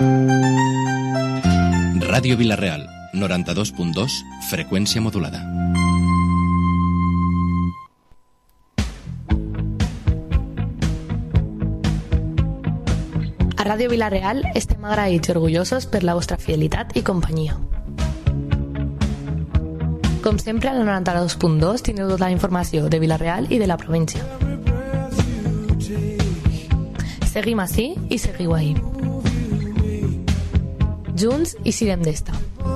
Ràdio Vila-real, 92.2, freqüència modulada. A Ràdio Vila-real estem agraïts i orgullosos per la vostra fidelitat i companyia. Com sempre, al 92.2 tindreu tota la informació de Vila-real i de la província. Seguim ací i seguiu ahí. Junts i sirem d'esta.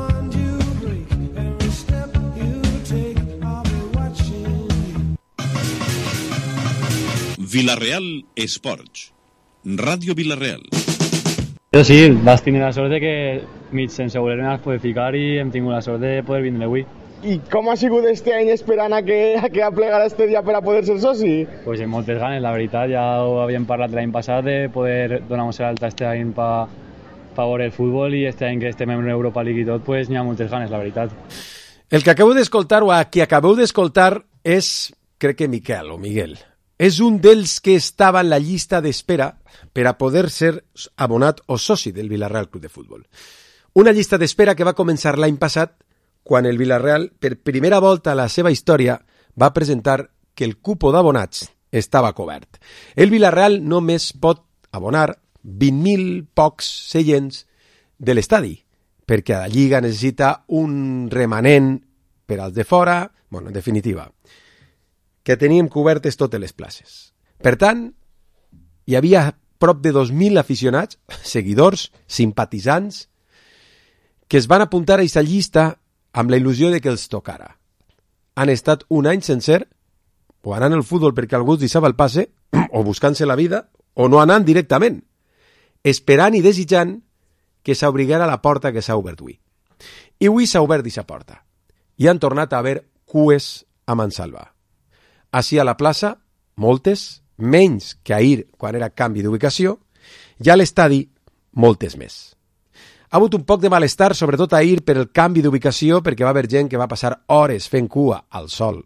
Vila-real Esports. Ràdio Vila-real. Jo sí, vas tenir la sort de que mig sense voler-me has poder ficar i hem tingut la sort de poder vindre avui. I com ha sigut este any esperant a que aplegara este dia per a poder ser soci? Pues amb moltes ganes, la veritat, ja ho havíem parlat l'any passat de poder donar-nos l'alta este any per veure el futbol i este any que estem en Europa League i tot, pues n'hi ha moltes ganes, la veritat. El que acabeu d'escoltar o a qui acabeu d'escoltar és, crec que Miquel o Miguel. És un dels que estava en la llista d'espera per a poder ser abonat o soci del Vila-real Club de Futbol. Una llista d'espera que va començar l'any passat quan el Vila-real, per primera volta a la seva història, va presentar que el cupo d'abonats estava cobert. El Vila-real només pot abonar 20.000 pocs seients de l'estadi, perquè la Lliga necessita un remanent per als de fora, bueno, en definitiva, que teníem cobertes totes les places. Per tant, hi havia prop de 2.000 aficionats, seguidors, simpatitzants, que es van apuntar a aquesta llista amb la il·lusió de que els tocara. Han estat un any sencer, o anant al futbol perquè algú els deixava el passe, o buscant-se la vida, o no anant directament, esperant i desitjant que s'obriguera la porta que s'ha obert avui. I avui s'ha obert aquesta porta. I han tornat a haver cues a mansalva. Així a la plaça, moltes, menys que ahir quan era canvi d'ubicació, i a l'estadi, moltes més. Ha hagut un poc de malestar, sobretot ahir, per el canvi d'ubicació, perquè va haver gent que va passar hores fent cua al sol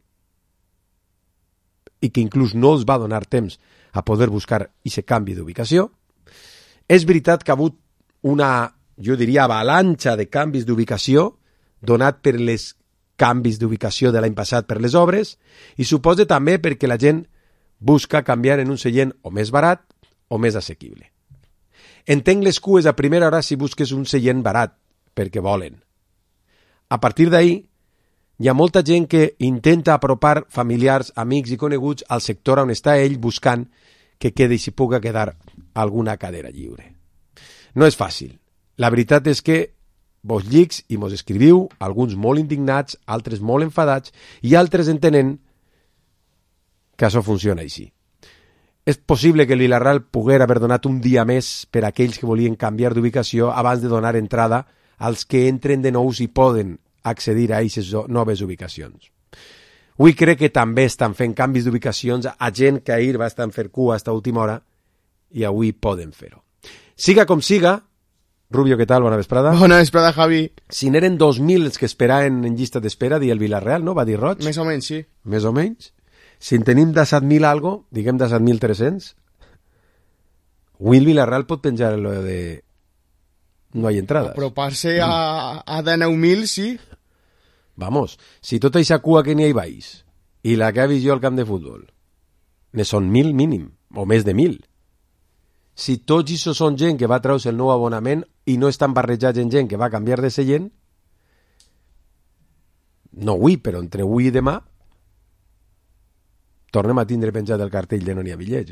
i que inclús no els va donar temps a poder buscar aquest canvi d'ubicació. És veritat que ha hagut una, jo diria, avalanxa de canvis d'ubicació donat per les canvis d'ubicació de l'any passat per les obres i suposa també perquè la gent busca canviar en un seient o més barat o més assequible. Entenc les cues a primera hora si busques un seient barat, perquè volen. A partir d'ahir, hi ha molta gent que intenta apropar familiars, amics i coneguts al sector on està ell buscant que quedi i s'hi puga quedar alguna cadira lliure. No és fàcil. La veritat és que vos llics i mos escriviu, alguns molt indignats, altres molt enfadats i altres entenent que això funciona així. És possible que el Vila-real poguera haver donat un dia més per a aquells que volien canviar d'ubicació abans de donar entrada als que entren de nous i poden accedir a aquestes noves ubicacions. Avui crec que també estan fent canvis d'ubicacions a gent que ahir va estar fent cua a esta última hora i avui poden fer-ho. Siga com siga, Rubio, què tal? Bona vesprada. Bona vesprada, Javi. Si n'eren 2.000 els que esperaven en llista d'espera, di el Vila-real, no? Va dir Roig? Més o menys, sí. Més o menys? Si en tenim 17.000 algo, diguem 17.300, avui el Vila-real pot penjar lo de no hay entradas. Apropar-se a 19.000, sí. Vamos, si tota aquesta cua que n'hi ha baix i la que ha vist jo al camp de futbol ne són 1.000 mínim, o més de 1.000. Si tots això són gent que va treure el nou abonament i no estan barrejats en gent que va canviar de seient, no avui, però entre avui i demà, tornem a tindre penjat el cartell de no n'hi ha bitllets,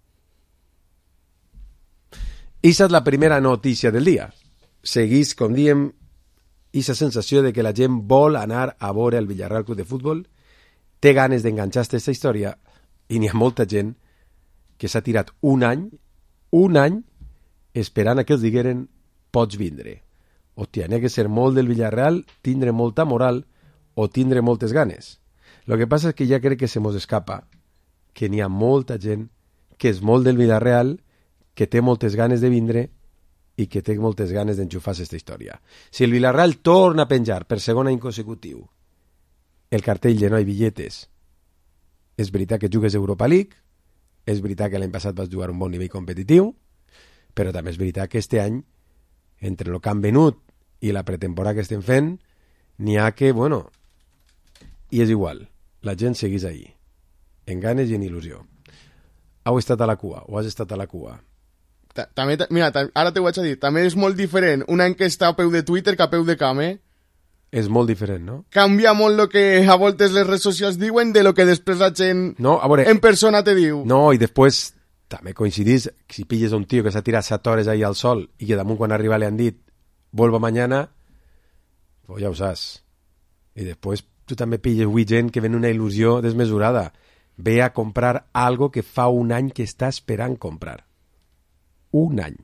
Issa és la primera notícia del dia. Seguís, com diem, issa sensació de que la gent vol anar a veure el Vila-real Club de Futbol, té ganes d'enganxar-se a aquesta història i n'hi ha molta gent que s'ha tirat un any esperant a que els digueren pots vindre. Hòstia, n'hi ha que ser molt del Villarreal, tindre molta moral o tindre moltes ganes. Lo que passa és que ja crec que se mos escapa que n'hi ha molta gent que és molt del Villarreal, que té moltes ganes de vindre i que té moltes ganes d'enxufar aquesta història. Si el Villarreal torna a penjar per segon any consecutiu el cartell de no hi billetes, és veritat que jugues Europa League, és veritat que l'any passat vas jugar un bon nivell competitiu, però també és veritat que este any entre el que han venut i la pretemporada que estem fent, n'hi ha que, bueno, i és igual, la gent seguís ahí, en ganes i en il·lusió. Heu estat a la cua, o has estat a la cua? També, mira, ara t'ho vaig a dir, també és molt diferent un any que està a peu de Twitter que a peu de camp, És molt diferent, no? Canvia molt el que a voltes les redes socials diuen de lo que després la gent No, a veure, en persona te diu. no, i després també coincidís, si pilles un tio que s'ha tirat 7 hores ahí al sol i que damunt quan arriba li han dit vuelva mañana, pues ja ho saps. I després tu també pilles avui gent que ven una il·lusió desmesurada. Ve a comprar algo que fa un any que està esperant comprar. Un any.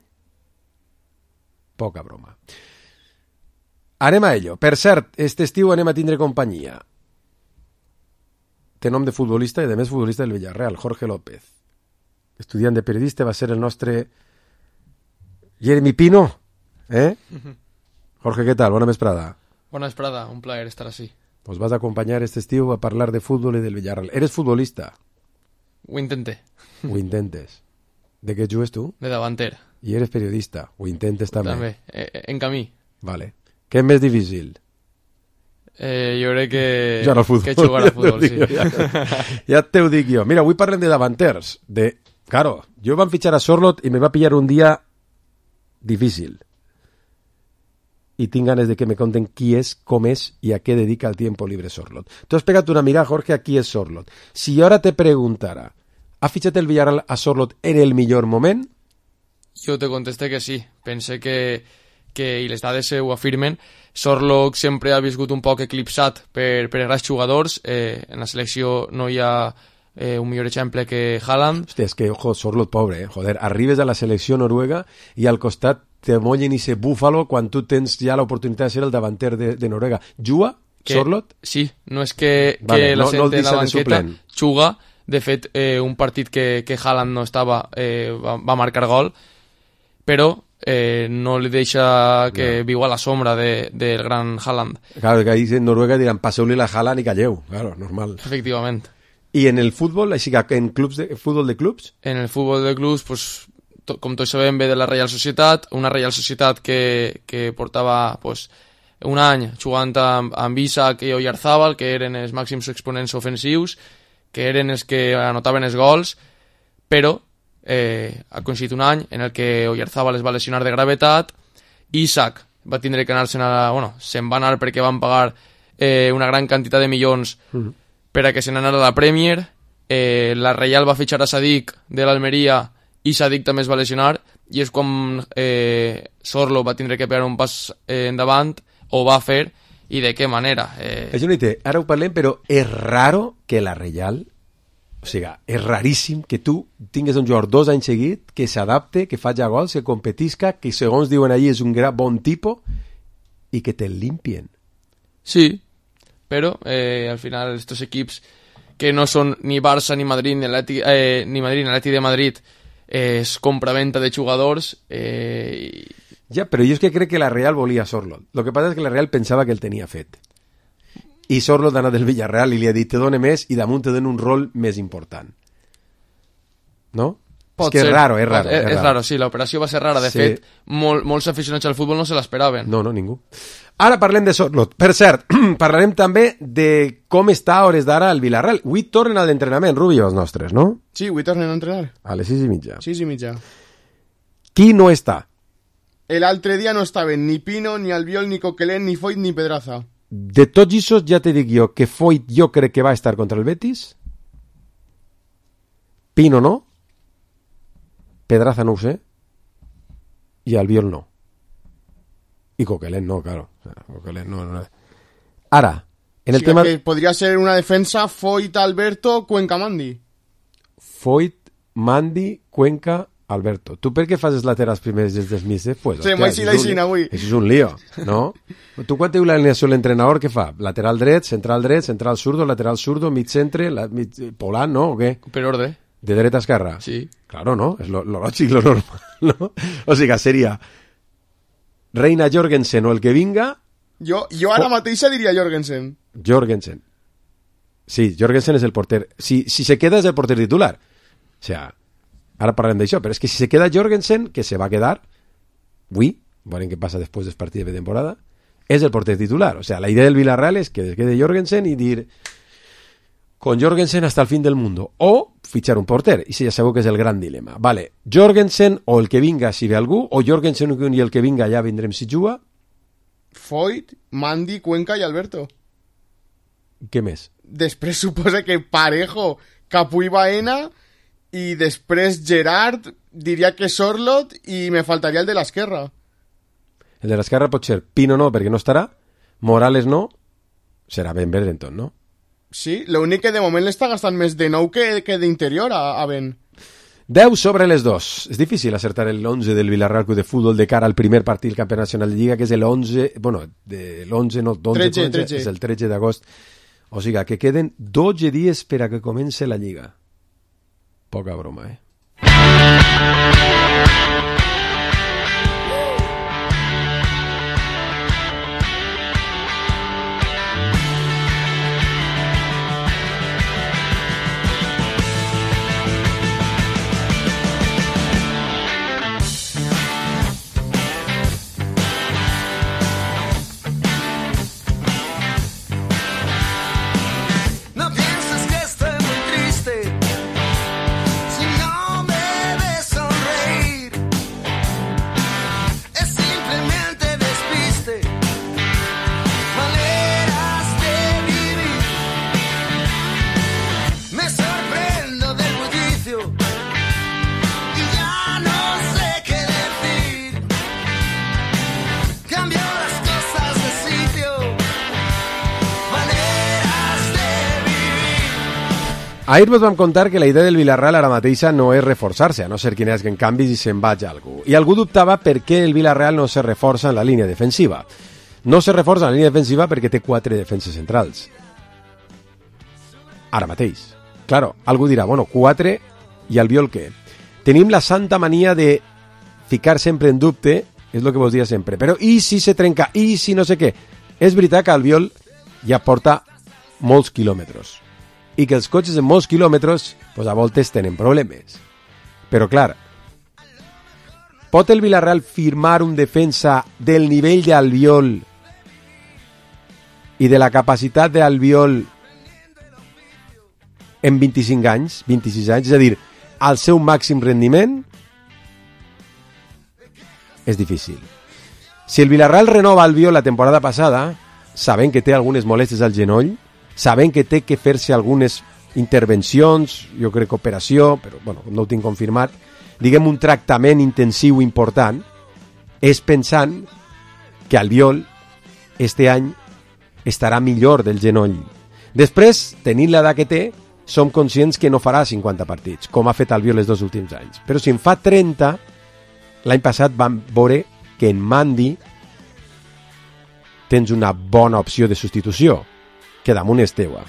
Poca broma. Anem a ello. Per cert, este estiu anem a tindre companyia. Té nom de futbolista i de més futbolista del Villarreal, Jorge López. Estudiant de periodista, va ser el nostre Jeremy Pino. Jorge, què tal? Bona vesprada. Bona vesprada, un plaer estar así. Pues vas a acompañar este estiu a parlar de fútbol y del Villarreal. ¿Eres futbolista? Ho intenté. Ho intentes. ¿De qué jugues tú? De davanter. Y eres periodista. Ho intentes també. També, en camí. Vale. Què és més difícil? Jo crec que... Jugar al futbol. Que jugar al futbol, sí. Ja te ho dic jo. Mira, avui parlem de davanters. Claro, jo van fitxar a Sorloth i me va pillar un dia difícil. Y tinc ganes de que me conten qui és, com és i a què dedica el tiempo libre Sorloth. Tu has pegat una mirada, Jorge, a qui és Sorloth. Si jo ara te preguntara, ¿ha fitxat el Villarreal a Sorloth en el millor moment? Jo te contesté que sí. Pense que i les dades ho afirmen, Sorloth sempre ha viscut un poc eclipsat per grans jugadors. En la selecció no hi ha un millor exemple que Haaland. Hòstia, és que, ojo, Sorloth, pobre, joder, arribes a la selecció noruega i al costat te mollen i se búfalo quan tu tens ja l'oportunitat de ser el davanter de Noruega. Juga, Sorloth? Sí, no és que Vale, la no el gent de deixa la de banqueta suplent. juga. De fet, un partit que Haaland no estava va marcar gol, però no li deixa que viu a la sombra del gran Haaland. Claro, que ahí en Noruega diran, passeu-li la Haaland i calleu. Claro, normal. Efectivament. I en el futbol, així que en futbol de clubs? En el futbol de clubs, pues, com tots sabem, ve de la Reial Societat, una Reial Societat que portava pues, un any jugant amb Isaac i Oyarzábal, que eren els màxims exponents ofensius, que eren els que anotaven els gols, però ha coincidit un any en el que Oyarzábal es va lesionar de gravetat, Isaac va tindre que anar-se'n se'n va anar perquè van pagar una gran quantitat de milions per a que se n'anara a la Premier, la Reial va fitxar a Sadik de l'Almeria i Sadik també es va lesionar i és quan Sorloth va tindre que pegar un pas endavant, ho va fer i de què manera. Junite, ara ho parlem, però és raro que la Reial, o sigui, és raríssim que tu tingues un jugador 2 anys seguit, que s'adapte, que faci gols, que competisca, que segons diuen allí és un bon tipus i que te limpien. Sí, però al final estos equips que no són ni Barça ni Madrid ni Atleti de Madrid és compra-venta de jugadors Ja, però jo és que crec que la Real volia Sorloth. Lo que passa és que la Real pensava que el tenia fet. I Sorloth ha anat del Villarreal i li ha dit te done més i damunt te dono un rol més important. No? Pot és que ser. és raro. És raro, sí, l'operació va ser rara. De fet, molts aficionats al futbol no se l'esperaven. No, ningú. Ara parlem de Sorloth. Per cert, parlarem també de com està a hores d'ara el Villarreal. Avui tornen a l'entrenament, Rubi, els nostres, no? Sí, avui tornen a entrenar. A les 6:30. 6:30. Qui no està? L'altre dia no estaven ni Pino, ni Albiol, ni Coquelin, ni Foyt, ni Pedraza. De tots aquests ja te dic jo que Foyt jo crec que va estar contra el Betis. Pino no. Pedraza no ho sé. I Albiol no. I Coquelin no, claro. O sea, Coquelin no. Ara, en el tema... Que podria ser una defensa Foyt, Alberto, Cuenca, Mandi. Foyt, Mandi, Cuenca, Alberto. Tu per què fas els laterals primers i els desmisses? Pues, sí, mai si l'aixina avui. Això és un lío, no? Tu quan diu l'alineació l'entrenador, què fa? Lateral dret, central zurdo, lateral zurdo, mig centre, Polan, no? O què? Per ordre. De dreta a esquerra? Sí. Claro, no? És lo lògic, lo normal, no? O sigui, seria Reina, Jorgensen o el que vinga... Jo ara mateixa diria Jorgensen. Sí, Jorgensen és el porter. Si se queda és el porter titular. O sea, ara parlem d'això, però és que si se queda Jorgensen, que se va quedar, avui, veurem què passa després dels partits de temporada, és el porter titular. O sea, la idea del Villarreal és que quede Jorgensen i dir con Jorgensen hasta el fin del mundo, o fichar un porter, i ja sabeu que és el gran dilema. Vale, Jorgensen o el que vinga si ve algú, o Jorgensen i el que vinga ja vendrem si juga. Foyt, Mandy, Cuenca i Alberto. Què més? Després suposa que Parejo, Capu i Baena, i després Gerard, diria que Sorlot, i me faltaria el de l'esquerra. El de l'esquerra pot ser Pino no, perquè no estarà, Morales no, serà Ben Berdenton, no? Sí, l'únic que de moment l'està gastant més de nou que d'interior a Ben. 10 sobre les 2. És difícil acertar el 11 del Villarreal Club de Futbol de cara al primer partit del Campionat Nacional de Lliga, que és el 11, bueno, l'11 no, 13. És el 13 d'agost. O sigui, que queden 12 dies per a que comence la Lliga. Poca broma, Ahir vos vam contar que la idea del Villarreal ara mateixa no és reforçar-se, a no ser que hi hagi canvis i se'n vagi algú. I algú dubtava per què el Villarreal no se reforça en la línia defensiva. No se reforça en la línia defensiva perquè té 4 defenses centrals. Ara mateix. Claro, algú dirà, bueno, 4 i Albiol què? Tenim la santa mania de ficar sempre en dubte, és el que vos dia sempre, però i si se trenca, i si no sé què? És veritat que Albiol ja porta molts quilòmetres i que els cotxes en molts quilòmetres pues a voltes tenen problemes. Però clar, pot el Villarreal firmar un defensa del nivell d'Albiol i de la capacitat d'Albiol en 25 anys, 26 anys, és a dir, al seu màxim rendiment? És difícil. Si el Villarreal renova Albiol la temporada passada, sabent que té algunes molèsties al genoll, sabent que té que fer-se algunes intervencions, jo crec que operació, però bueno, no ho tinc confirmat, diguem un tractament intensiu important, és pensant que Albiol este any estarà millor del genoll. Després, tenint l'edat que té, som conscients que no farà 50 partits, com ha fet Albiol els 2 últims anys. Però si en fa 30, l'any passat vam veure que en Mandy tens una bona opció de substitució, que damunt és teua.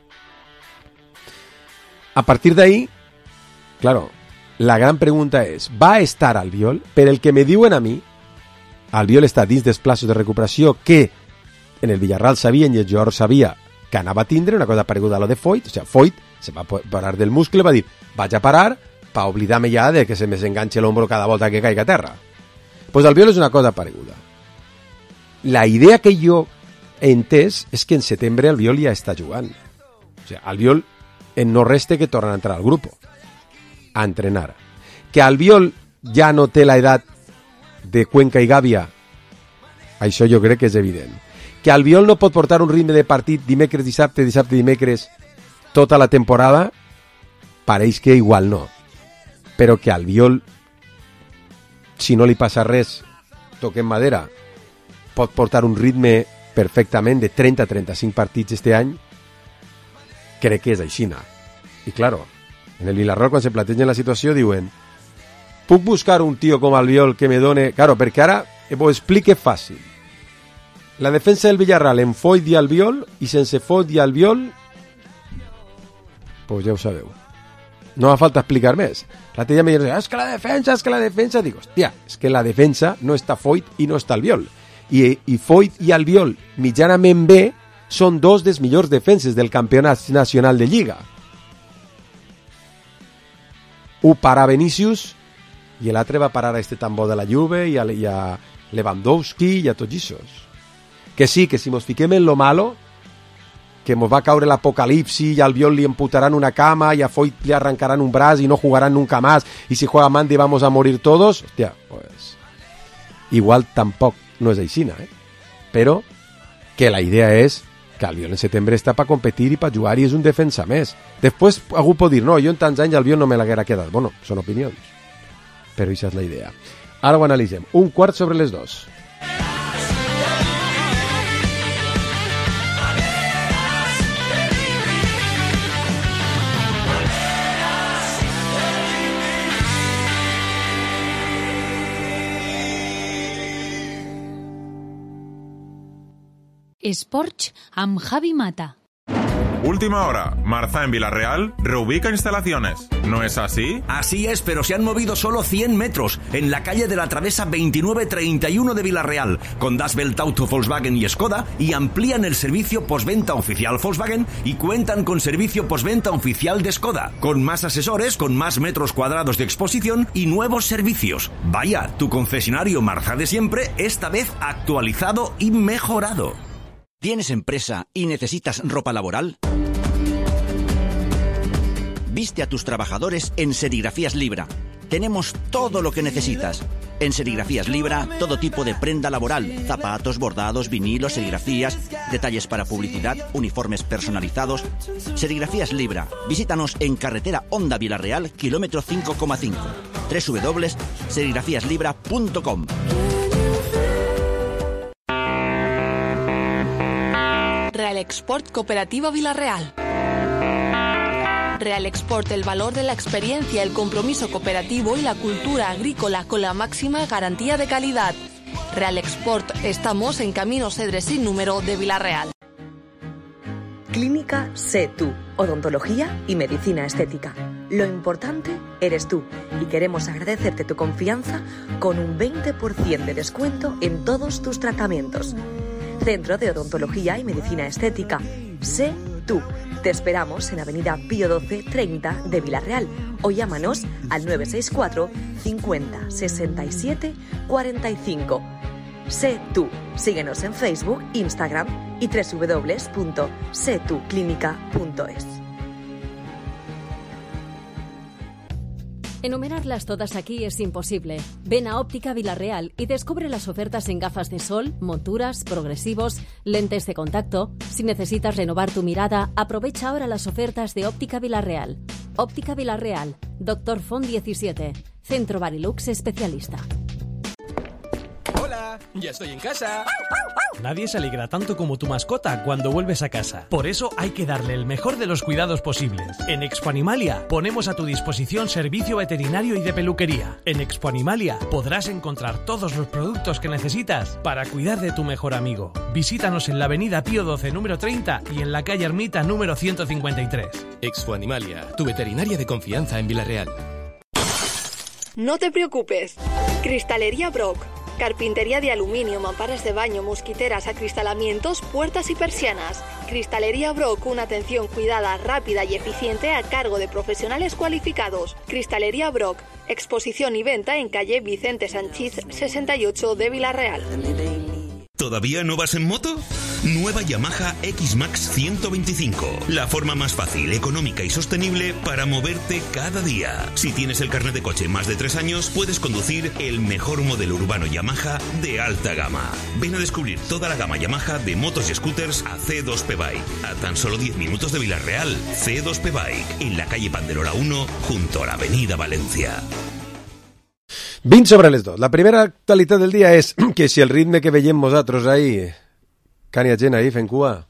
A partir d'ahí, claro, la gran pregunta és, va estar Albiol? Per el que me diuen a mi, Albiol està dins dels plaços de recuperació que en el Villarreal sabien i el jugador sabia que anava a tindre una cosa pareguda a lo de Foyt, o sigui, Foyt se va parar del muscle i va dir, vaig a parar per oblidar-me ja de que se me s'enganxe l'ombro cada volta que caiga a terra. Pues Albiol és una cosa pareguda. La idea que jo he entès és que en setembre Albiol ja està jugant. O sigui, Albiol en no reste que torna a entrar al grup a entrenar. Que Albiol ja no té la edat de Cuenca i Gàbia, això jo crec que és evident. Que Albiol no pot portar un ritme de partit dimecres, dissabte, dissabte, dimecres tota la temporada, pareix que igual no. Però que Albiol, si no li passa res, toquem madera, pot portar un ritme perfectament de 30-35 partits este any, crec que és aixina. I claro, en el Villarreal quan se plantegen la situació diuen, puc buscar un tio com Albiol que me done... Claro, perquè ara ho explique fàcil. La defensa del Villarreal en Foyt i Albiol, i sense Foyt i Albiol, pues ja ho sabeu. No fa falta explicar més. L'altre dia me diuen, és que la defensa... Dic, hòstia, és que la defensa no està Foyt i no està Albiol. I Foyt i Albiol, mitjanament bé, són 2 dels millors defenses del Campionat Nacional de Lliga. Un para Vinícius i l'altre va parar a este tambor de la Juve i Lewandowski i a tots aquests. Que sí, que si mos fiquem en lo malo, que mos va caure l'apocalipsi i al Albiol li emputaran una cama i a Foyt li arrancaran un braç i no jugarán nunca más y si juega Mandy vamos a morir todos, hostia, pues igual tampoc no és aixina, però que la idea és que Albiol en setembre està per competir i per jugar i és un defensa més. Després algú pot dir, no, jo en tants anys Albiol no me l'haguera quedat. Bueno, són opinions, però això és la idea. Ara ho analitzem. 2:15. Esports amb Javi Mata. Última hora. Marza en Villarreal reubica instalaciones. ¿No es así? Así es, pero se han movido solo 100 metros en la calle de la Travesa 2931 de Villarreal, con Das Welt Auto Volkswagen y Skoda, y amplían el servicio postventa oficial Volkswagen y cuentan con servicio postventa oficial de Skoda, con más asesores, con más metros cuadrados de exposición y nuevos servicios. Vaya, tu concesionario Marza de siempre, esta vez actualizado y mejorado. ¿Tienes empresa y necesitas ropa laboral? Viste a tus trabajadores en Serigrafías Libra. Tenemos todo lo que necesitas. En Serigrafías Libra, todo tipo de prenda laboral, zapatos, bordados, vinilos, serigrafías, detalles para publicidad, uniformes personalizados. Serigrafías Libra. Visítanos en carretera Honda Villarreal, kilómetro 5,5. www.serigrafíaslibra.com. Real Export Cooperativa Villarreal. Real Export, el valor de la experiencia, el compromiso cooperativo y la cultura agrícola con la máxima garantía de calidad. Real Export, estamos en Camino Cedre sin número de Villarreal. Clínica Sé Tú, odontología y medicina estética. Lo importante eres tú y queremos agradecerte tu confianza con un 20% de descuento en todos tus tratamientos. Centro de Odontología y Medicina Estética. Sé Tú. Te esperamos en Avenida Pío XII 30 de Villarreal o llámanos al 964 50 67 45. Sé Tú. Síguenos en Facebook, Instagram y www.setuclinica.es. Enumerarlas todas aquí es imposible. Ven a Óptica Villarreal y descubre las ofertas en gafas de sol, monturas, progresivos, lentes de contacto. Si necesitas renovar tu mirada, aprovecha ahora las ofertas de Óptica Villarreal. Óptica Villarreal, Dr. Font 17, Centro Barilux Especialista. Hola, ya estoy en casa. Nadie se alegra tanto como tu mascota cuando vuelves a casa. Por eso hay que darle el mejor de los cuidados posibles. En Expo Animalia ponemos a tu disposición servicio veterinario y de peluquería. En Expo Animalia podrás encontrar todos los productos que necesitas para cuidar de tu mejor amigo. Visítanos en la avenida Pío XII número 30 y en la calle Ermita número 153. Expo Animalia, tu veterinaria de confianza en Villarreal. No te preocupes. Cristalería Brock. Carpintería de aluminio, mamparas de baño, mosquiteras, acristalamientos, puertas y persianas. Cristalería Brock, una atención cuidada, rápida y eficiente a cargo de profesionales cualificados. Cristalería Brock, exposición y venta en calle Vicente Sanchís 68 de Villarreal. ¿Todavía no vas en moto? Nueva Yamaha X-Max 125. La forma más fácil, económica y sostenible para moverte cada día. Si tienes el carnet de coche más de 3 años, puedes conducir el mejor modelo urbano Yamaha de alta gama. Ven a descubrir toda la gama Yamaha de motos y scooters a C2P Bike. A tan solo 10 minutos de Villarreal, C2P Bike, en la calle Panderola 1, junto a la avenida Valencia. 20 sobre les 2. La primera actualitat del dia és que si el ritme que veiem nosaltres ahí, que hi ha gent ahí fent cua.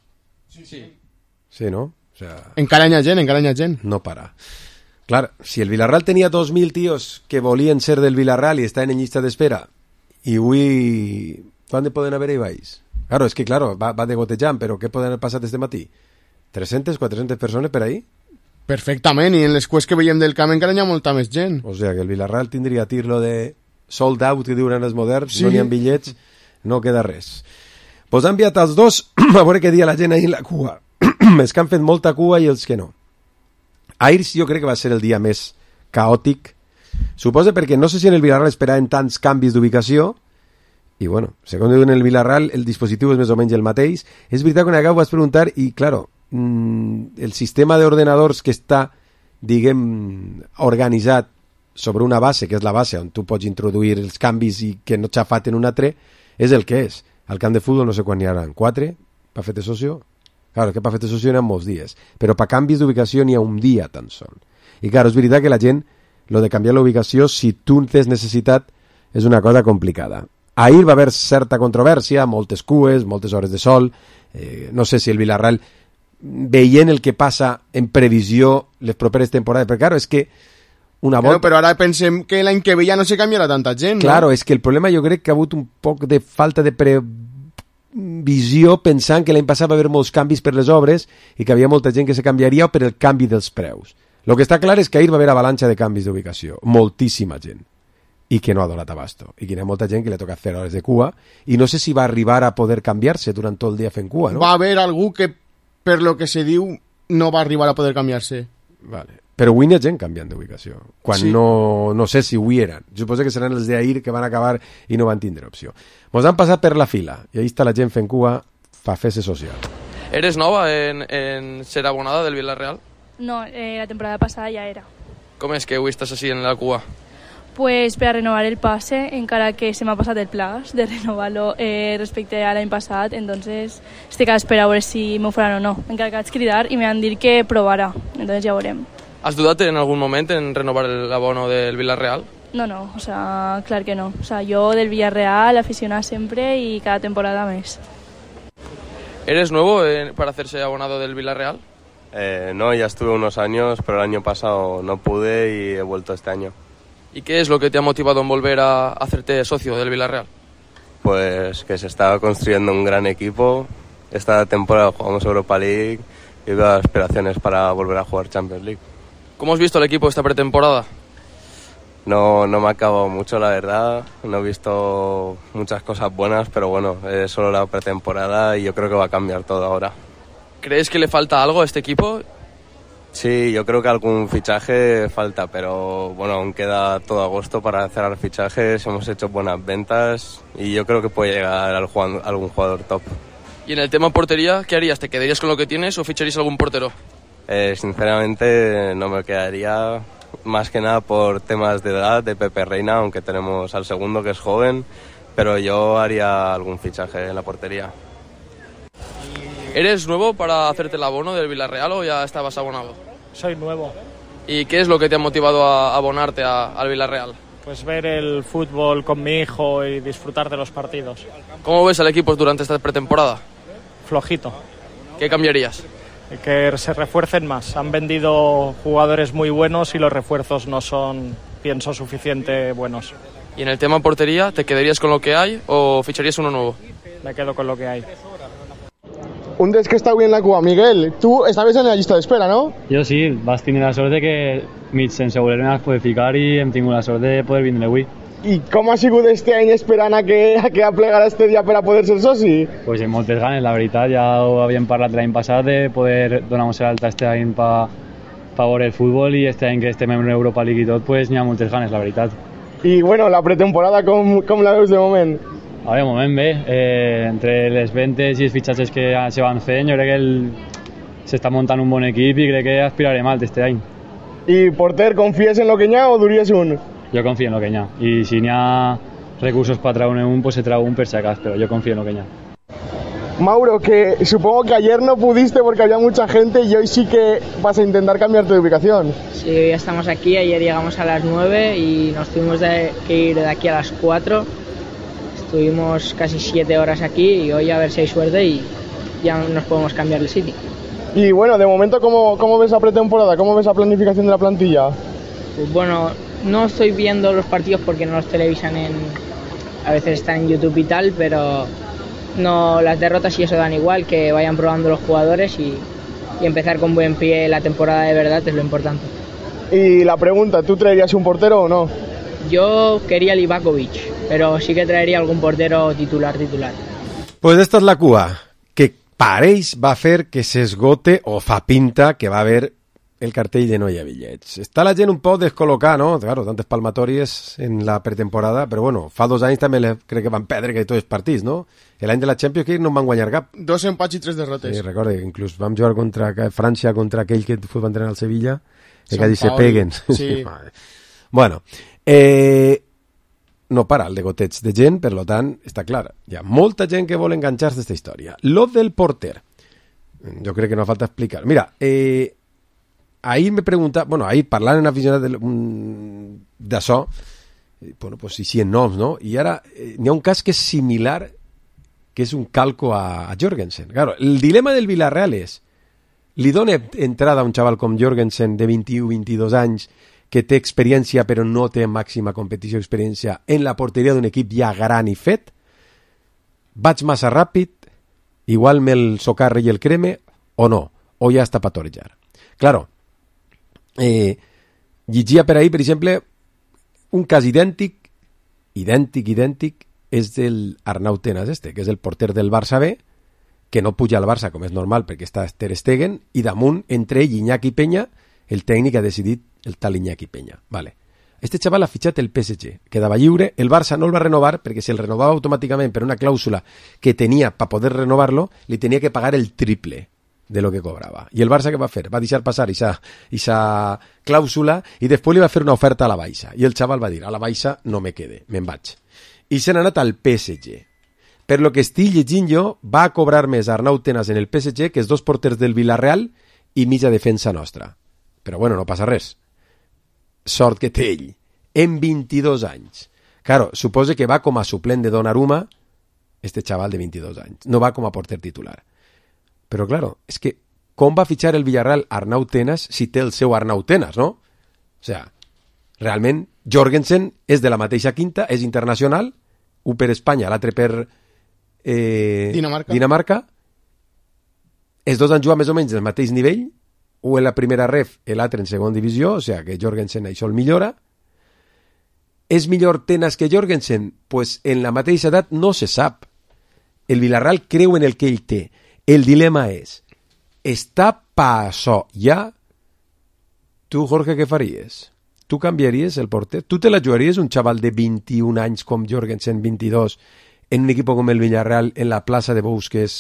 Sí, ¿no? O sea, encara hi ha gent. No para. Clar, si el Villarreal tenia 2.000 tios que volien ser del Villarreal i estan en llista d'espera, i avui... ¿Cuándo poden haver-hi baix? Claro, és que, claro, va de gotejant, però què poden haver passat este matí? 300, 400 persones per ahí? Perfectament, i en les cues que veiem del camp encara hi ha molta més gent. O sea, que el Villarreal tindria tir-lo de sold out, que diuen els moderns, sí. No hi ha bitllets, no queda res. Pues han enviat els dos a veure què dia la gent ahir en la cua. Els que han fet molta cua i els que no. Ahir jo crec que va ser el dia més caòtic. Suposa perquè no sé si en el Villarreal esperaven tants canvis d'ubicació i bueno, segons diuen el Villarreal el dispositiu és més o menys el mateix. És veritat que acabo vaig preguntar i claro, el sistema d'ordenadors que està, diguem, organitzat sobre una base, que és la base on tu pots introduir els canvis i que no xafaten un altre, és el que és. Al camp de futbol no sé quan n'hi haurà, 4 per fer-te socio? Claro, que per fer-te socio n'hi ha molts dies, però per canvis d'ubicació n'hi ha un dia tan sol. I claro, és veritat que la gent, lo de canviar la ubicació, si tu tens necessitat, és una cosa complicada. Ahir va haver certa controvèrsia, moltes cues, moltes hores de sol, no sé si el Villarreal, veient el que passa en previsió les properes temporades, però claro, és que una volta... Però ara pensem que l'any que ve ja no se canviarà tanta gent, claro, no? És que el problema jo crec que ha hagut un poc de falta de previsió pensant que l'any passat va haver molts canvis per les obres i que havia molta gent que se canviaria o per el canvi dels preus. El que està clar és que ahir va haver avalanxa de canvis d'ubicació, moltíssima gent, i que no ha donat abasto, i que hi ha molta gent que li toca fer hores de cua, i no sé si va arribar a poder canviar-se durant tot el dia fent cua, no? Va haver algú que, per lo que se diu, no va arribar a poder canviar-se. Vale. Però avui n'hi ha gent canviant d'ubicació, quan sí. no sé si avui eren. Suposo que seran els d'ahir que van acabar i no van tindre opció. Mos han passat per la fila, i ahí està la gent fent cua per fer-se social. ¿Eres nova en ser abonada del Villarreal? No, la temporada pasada ya era. ¿Cómo es que avui estàs així en la cua? Pues para renovar el pase, encara que se m'ha passat el plagas de renovar-lo respecte a l'any passat, entonces estic a l'espera a veure si m'ho faran o no. Encara que vaig cridar i m'han dit que provarà, entonces ja veurem. ¿Has dudat en algún momento en renovar el abono del Villarreal? No, o sea, clar que no. O sea, yo del Villarreal, aficionada siempre y cada temporada més. ¿Eres nuevo para hacerse abonado del Villarreal? No, ya estuve unos años, pero el año pasado no pude y he vuelto este año. ¿Y qué es lo que te ha motivado en volver a hacerte socio del Villarreal? Pues que se estaba construyendo un gran equipo. Esta temporada jugamos Europa League y veo aspiraciones para volver a jugar Champions League. ¿Cómo has visto el equipo esta pretemporada? No me ha acabado mucho, la verdad. No he visto muchas cosas buenas, pero bueno, es solo la pretemporada y yo creo que va a cambiar todo ahora. ¿Crees que le falta algo a este equipo? Sí, yo creo que algún fichaje falta, pero bueno, aún queda todo agosto para cerrar fichajes, hemos hecho buenas ventas y yo creo que puede llegar algún jugador top. ¿Y en el tema portería, qué harías? ¿Te quedarías con lo que tienes o ficharías algún portero? Sinceramente no me quedaría, más que nada por temas de edad, de Pepe Reina, aunque tenemos al segundo que es joven, pero yo haría algún fichaje en la portería. ¿Eres nuevo para hacerte el abono del Villarreal o ya estabas abonado? Soy nuevo. ¿Y qué es lo que te ha motivado a abonarte al Villarreal? Pues ver el fútbol con mi hijo y disfrutar de los partidos. ¿Cómo ves al equipo durante esta pretemporada? Flojito. ¿Qué cambiarías? Que se refuercen más. Han vendido jugadores muy buenos y los refuerzos no son, pienso, suficiente buenos. ¿Y en el tema portería, te quedarías con lo que hay o ficharías uno nuevo? Me quedo con lo que hay. Un des que està avui en la cua. Miguel, tu estaves en la llista d'espera, no? Jo sí, vas tenir la sort de que mig sense voler-me has poder ficar i hem tingut la sort de poder vindre avui. I com ha sigut este any esperant a que aplegarà este dia per a poder ser soci? Pues amb moltes ganes, la veritat, ja ho havíem parlat l'any passat de poder donar-nos l'alta este any per veure el futbol i este any que estem en Europa League i tot, pues n'hi ha moltes ganes, la veritat. I bueno, la pretemporada com la veus de moment? A veure, un moment bé, entre les ventes i els fitxatges que se van fent, jo crec que s'està muntant un bon equip i crec que aspirarem alt este any. I porter, confies en lo que n'hi ha o duries un? Jo confio en lo que n'hi ha, i si n'hi ha recursos per treure un, pues se trau un per si acaso, però jo confio en lo que n'hi ha. Mauro, que supongo que ayer no pudiste porque había mucha gente y hoy sí que vas a intentar cambiarte de ubicación. Sí, hoy ya estamos aquí, ayer llegamos a las 9 y nos tuvimos que ir de aquí a las 4. Estuvimos casi 7 horas aquí y hoy a ver si hay suerte y ya nos podemos cambiar de sitio. Y bueno, de momento, ¿cómo ves la pretemporada? ¿Cómo ves la planificación de la plantilla? Pues bueno, no estoy viendo los partidos porque no los televisan a veces están en YouTube y tal, pero no, las derrotas y eso dan igual, que vayan probando los jugadores y empezar con buen pie la temporada de verdad es lo importante. Y la pregunta, ¿tú traerías un portero o no? Yo quería Livakovic, pero sí que traería algún portero titular. Pues esta és la cua, que pareix va fer que s'esgote o fa pinta que va haver el cartell de no hi ha bitllets. Està la gent un poc descol·locada, no? Claro, tantes palmatòries en la pretemporada, però bueno, fa 2 anys també crec que van perdre que tots els partits, no? L'any de la Champions League no en van guanyar cap. 2 empats i 3 derrotes. Sí, recorda que inclús vam jugar contra França, contra aquell que va entrenar al Sevilla, que quasi se peguen. Sí. Bueno, no para el de gotets de gent, per tant, està clar, hi ha molta gent que vol enganxar-se a aquesta història. Lo del porter, jo crec que no falta explicar. Mira, ahir me preguntava, bueno, ahir parlant en aficionat d'això, bueno, pues sí, en noms, no? I ara n'hi ha un cas que és similar, que és un calco a Jorgensen. Claro, el dilema del Villarreal és, li dona entrada a un xaval com Jorgensen de 21-22 anys que té experiència però no té màxima competició experiència en la porteria d'un equip ja gran i fet, vaig massa ràpid, igual me'l socarre i el creme, o no, o ja està per torejar. Claro, llegia per ahir, per exemple, un cas idèntic, és del Arnau Tenas que és el porter del Barça B, que no puja al Barça com és normal perquè està Ter Stegen, i damunt, entre ell i Iñaki Peña, el tècnic ha decidit el tal Iñaki Peña. Vale. Este xaval ha fitxat el PSG, quedava lliure, el Barça no el va renovar perquè si el renovava automàticament per una clàusula que tenia per poder renovar-lo, li tenia que pagar el triple de lo que cobrava. I el Barça què va fer? Va deixar passar esa clàusula i després li va fer una oferta a la baixa. I el xaval va dir, a la baixa no me quede, me'n vaig. I se n'ha anat al PSG. Per lo que estic llegint jo, va cobrar més Arnau Tenas en el PSG que els 2 porters del Villarreal i mitja defensa nostra. Però bueno, no passa res. Sort que té ell. En 22 anys. Claro, suposa que va com a suplent de Donnarumma este xaval de 22 anys. No va com a porter titular. Però claro, és que com va fitxar el Villarreal Arnau Tenas si té el seu Arnau Tenas, no? O sea, realment Jorgensen és de la mateixa quinta, és internacional, un per Espanya, l'altre per Dinamarca. Els dos han jugat més o menys del mateix nivell, un en la primera ref, l'altre en segona divisió, o sea que Jorgensen això el millora. És millor Tenas que Jorgensen? Pues en la mateixa edat no se sap. El Villarreal creu en el que ell té. El dilema és, està pa això ja? Tu, Jorge, què faries? Tu canviaries el porter? Tu te la jugaries un xaval de 21 anys com Jorgensen, 22, en un equip com el Villarreal, en la plaça de Bous, que és...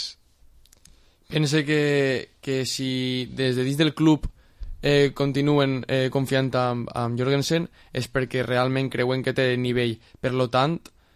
Pense que si des de dins del club continuen confiant amb Jorgensen és perquè realment creuen que té nivell. Per lo tant,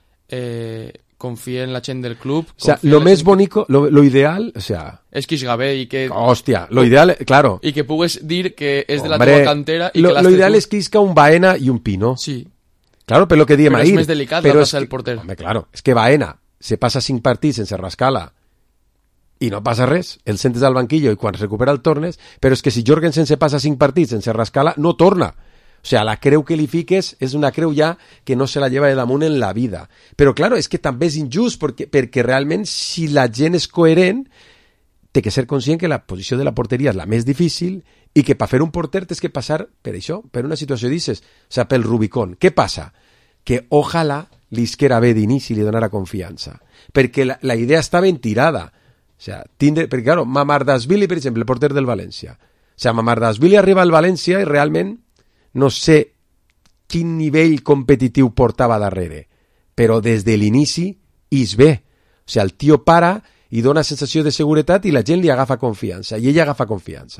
confia en la gent del club. O sea, lo més bonico, lo ideal, o sea... És que isga bé i que... Hòstia, lo ideal, claro. I que pugues dir que és de la teva cantera i que l'has... Lo ideal és que isca un Baena i un Pino. Sí. Claro, però lo que diem ahir... Però és més delicat la plaça del porter. Home, claro, és que Baena se passa 5 partits sense rascar-la i no passa res, el sentes al banquillo i quan recupera el tornes, però és que si Jorgensen se passa 5 partits sense rascar-la, no torna. O sea, la creu que li fiques és una creu ja que no se la lleva de damunt en la vida. Però, claro, és que també és injust perquè realment si la gent és coherent té que ser conscient que la posició de la porteria és la més difícil i que per fer un porter tens que passar per això, per una situació d'isses, o sea, pel Rubicón. Què passa? Que ojalà li isquera bé d'inici i li donara confiança. Perquè la idea està ben tirada. O sea, perquè, claro, Mamardashvili, per exemple, el porter del València. O sea, Mamardashvili arriba al València i realment no sé quin nivell competitiu portava darrere, però des de l'inici és bé. O sea, el tio para i dona sensació de seguretat i la gent li agafa confiança, i ell agafa confiança.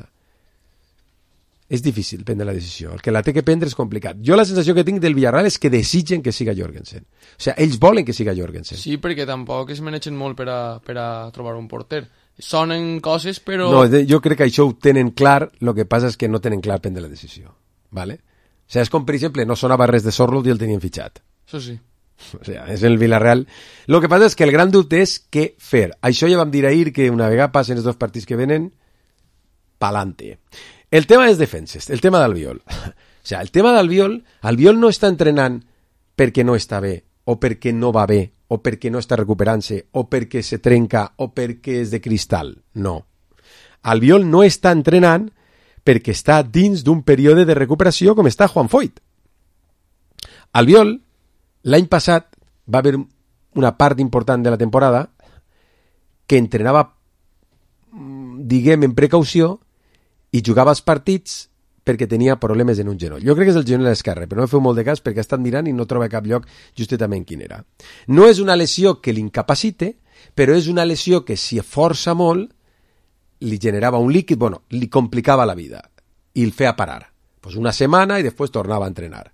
És difícil prendre la decisió. El que la té que prendre és complicat. Jo la sensació que tinc del Villarreal és que desitgen que siga Jorgensen. O sea, ells volen que siga Jorgensen. Sí, perquè tampoc es manegen molt per a trobar un porter. Sonen coses, però... No, jo crec que això ho tenen clar, el que passa és que no tenen clar prendre la decisió. ¿Vale? O sea, és com, per exemple, no sonava res de Sorloth i el tenien fitxat. Això sí. O sea, és el Villarreal. Lo que passa és que el gran dubte és què fer. Això ja vam dir ahir que una vegada passen els 2 partits que venen, pa'lante. El tema és defenses, el tema d'Albiol. O sea, el tema d'Albiol, Albiol no està entrenant perquè no està bé, o perquè no va bé, o perquè no està recuperant-se, o perquè se trenca, o perquè és de cristal. No. Albiol no està entrenant perquè està dins d'un període de recuperació com està Juan Foyt. Albiol, l'any passat, va haver una part important de la temporada que entrenava, diguem, en precaució i jugava els partits perquè tenia problemes en un genoll. Jo crec que és el genoll esquerre, però no feu molt de cas perquè ha estat mirant i no troba cap lloc justament quin era. No és una lesió que l'incapacite, però és una lesió que si força molt li generava un líquid, bueno, li complicava la vida i el feia parar. Pues una setmana i després tornava a entrenar.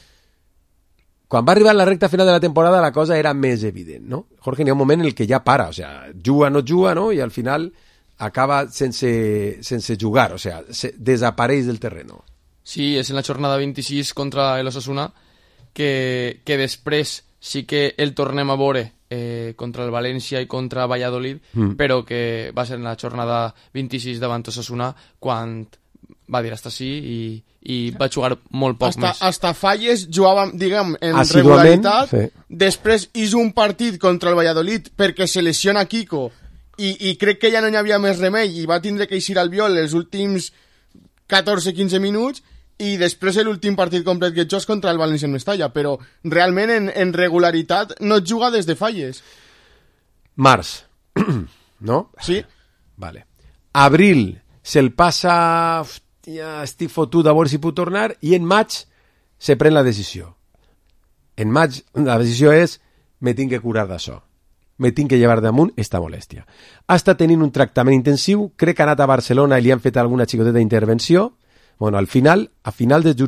Quan va arribar a la recta final de la temporada la cosa era més evident, no? Jorge, n'hi ha un moment en el que ja para, o sea, juga, no? I al final acaba sense jugar, o sea, desapareix del terreno. Sí, és en la jornada 26 contra el Osasuna que després sí que el tornem a veure contra el València i contra Valladolid, però que va ser en la jornada 26 davant Osasuna quan va dir hasta sí i va jugar molt poc més. Hasta Falles jugava, diguem, en regularitat, sí. Després és un partit contra el Valladolid perquè se lesiona Kiko i crec que ja no hi havia més remei i va tindre que eixir Albiol els últims 14-15 minuts i després l'últim partit complet que jocs contra el València en Mestalla, però realment en regularitat no juga des de Falles. Març, no? Sí. Vale. Abril se'l passa, hòstia, estic fotut a veure si puc tornar, i en maig se pren la decisió. En maig la decisió és me tinc que curar d'això. Me tinc que llevar damunt esta molèstia. Ha estat tenint un tractament intensiu, crec que ha anat a Barcelona i li han fet alguna xicoteta d'intervenció. Bueno, a finals de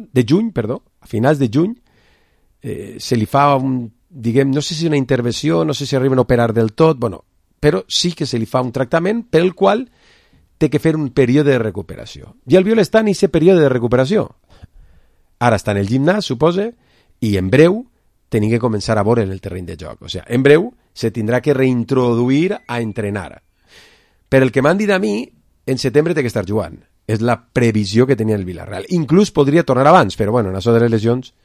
juny, se li fa diguem, no sé si una intervenció, no sé si arriben a operar del tot, bueno, però sí que se li fa un tractament pel qual té que fer un període de recuperació. I el Albiol està en aquest període de recuperació. Ara està en el gimnàs, supose, i en breu tenim que començar a veure en el terreny de joc. O sigui, en breu se tindrà que reintroduir a entrenar. Per el que m'han dit a mi, en setembre té que estar jugant. És la previsió que tenia el Villarreal. Inclús podria tornar abans, però bueno, en això de les lesions...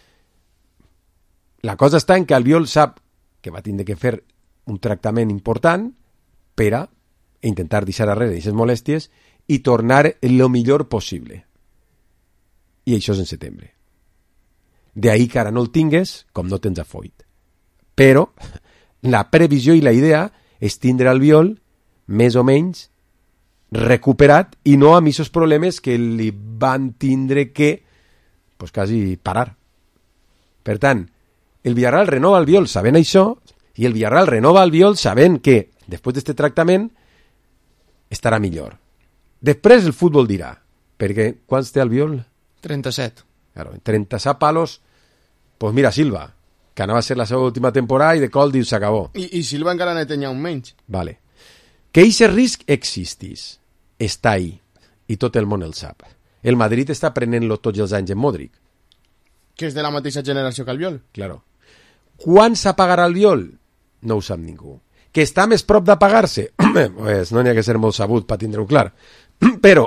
La cosa està en que Albiol sap que va tindre que fer un tractament important per a intentar deixar darrere aquestes molèsties i tornar el millor possible. I això és en setembre. D'ahí que ara no el tingues, com no tens a Foyt. Però la previsió i la idea és tindre Albiol més o menys recuperat i no amb aquests problemes que li van tindre que pues, quasi parar. Per tant, el Villarreal renova Albiol sabent això i el Villarreal renova Albiol sabent que després d'aquest tractament estarà millor. Després el futbol dirà, perquè quants té Albiol? 37. Claro, 37 palos, pues mira Silva, que anava a ser la seva última temporada i de col diu s'acabó. I Silva encara ne tenia un menys. Vale. Que aquest risc existís, està ahí, i tot el món el sap. El Madrid està prenent-lo tots els anys en Modric. Que és de la mateixa generació que Albiol. Claro. Quan s'apagarà Albiol? No ho sap ningú. Que està més prop d'apagar-se? Pues no n'hi ha que ser molt sabut per tindre-ho clar. Però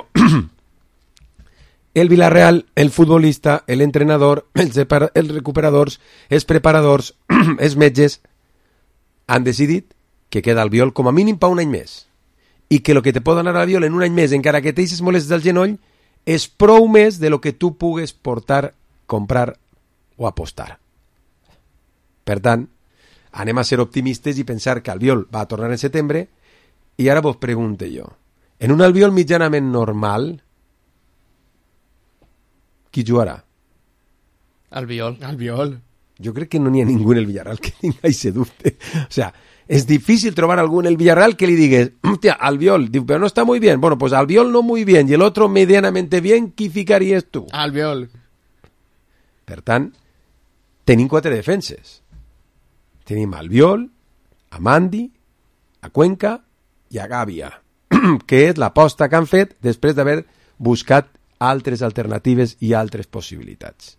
el Villarreal, el futbolista, l'entrenador, els recuperadors, els preparadors, els metges, han decidit que queda Albiol com a mínim per un any més. I que el que te pot donar Albiol en un any més, encara que t'eixes molestes del genoll, és prou més de lo que tu pugues portar, comprar o apostar. Per tant, anem a ser optimistes i pensar que Albiol va a tornar en setembre i ara vos pregunte jo, en un Albiol mitjanament normal, qui jugarà? Albiol. Jo crec que no n'hi ha ningú en el Villarreal que tinga aquest dubte. O sea, es difícil trobar algú en el Villarreal que li digues, hostia, Albiol, diu, pero no está muy bien. Bueno, pues Albiol no muy bien y el otro medianamente bien, ¿qui ficaries tu? Albiol. Per tant, tenim 4 defenses. Tenim Albiol, a Mandi, a Cuenca i a Gàbia, que és l'aposta que han fet després d'haver buscat altres alternatives i altres possibilitats.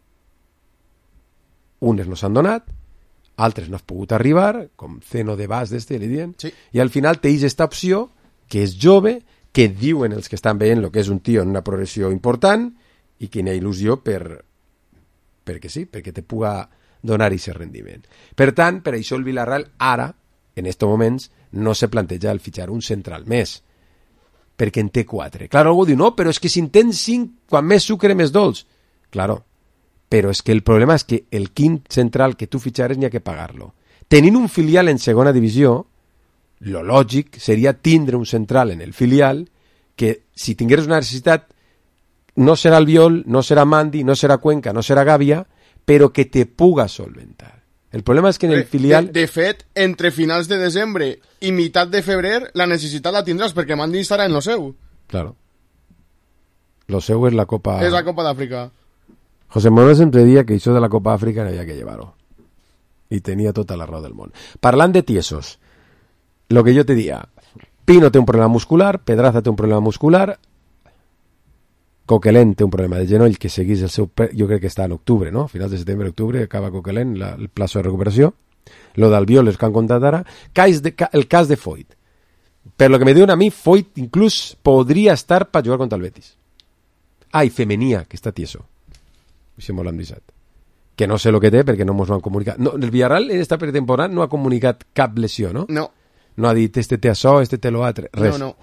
Unes no s'han donat, altres no has pogut arribar, com Zeno de Bas d'este, li diuen, sí. I al final teis esta opció, que és jove, que diuen els que estan veient el que és un tio en una progressió important i que n'hi ha il·lusió perquè sí, perquè te puga donar aquest rendiment. Per tant, per això el Villarreal ara, en estos moments, no se planteja el fitxar un central més, perquè en té 4. Claro, algú diu, no, però és que si en tens 5, quan més sucre, més dolç. Claro, però és que el problema és que el quint central que tu fitxares n'hi ha que pagar-lo. Tenint un filial en segona divisió, lo lògic seria tindre un central en el filial que, si tingueres una necessitat, no serà Albiol, no serà Mandi, no serà Cuenca, no serà Gàbia, però que te puga solventar. El problema és que en el filial... De fet, entre finals de desembre i meitat de febrer, la necessitat la tindràs, perquè Mandi estarà en lo seu. Claro. Lo seu és la Copa... És la Copa d'Àfrica. José Manuel sempre dia que això de la Copa Àfrica no havia que llevar-ho. I tenia tota la raó del món. Parlant de tiesos, lo que jo te dia, Pino té un problema muscular, Pedraza té un problema muscular, Coquelin té un problema de genoll que seguís el seu... Jo crec que està en octubre, no? Finals de setembre, octubre, acaba Coquelin el plazo de recuperació. Lo d'Albiol és que han contat ara. El cas de Foyt. Per lo que me diuen a mi, Foyt inclús podria estar per jugar contra el Betis. I Femenia, que està tieso. Això m'ho l'han deixat. Que no sé lo que té perquè no mos ho han comunicat. No, el Villarreal en esta pretemporada no ha comunicat cap lesió, no? No. No ha dit este té això, este té lo altre, res. No.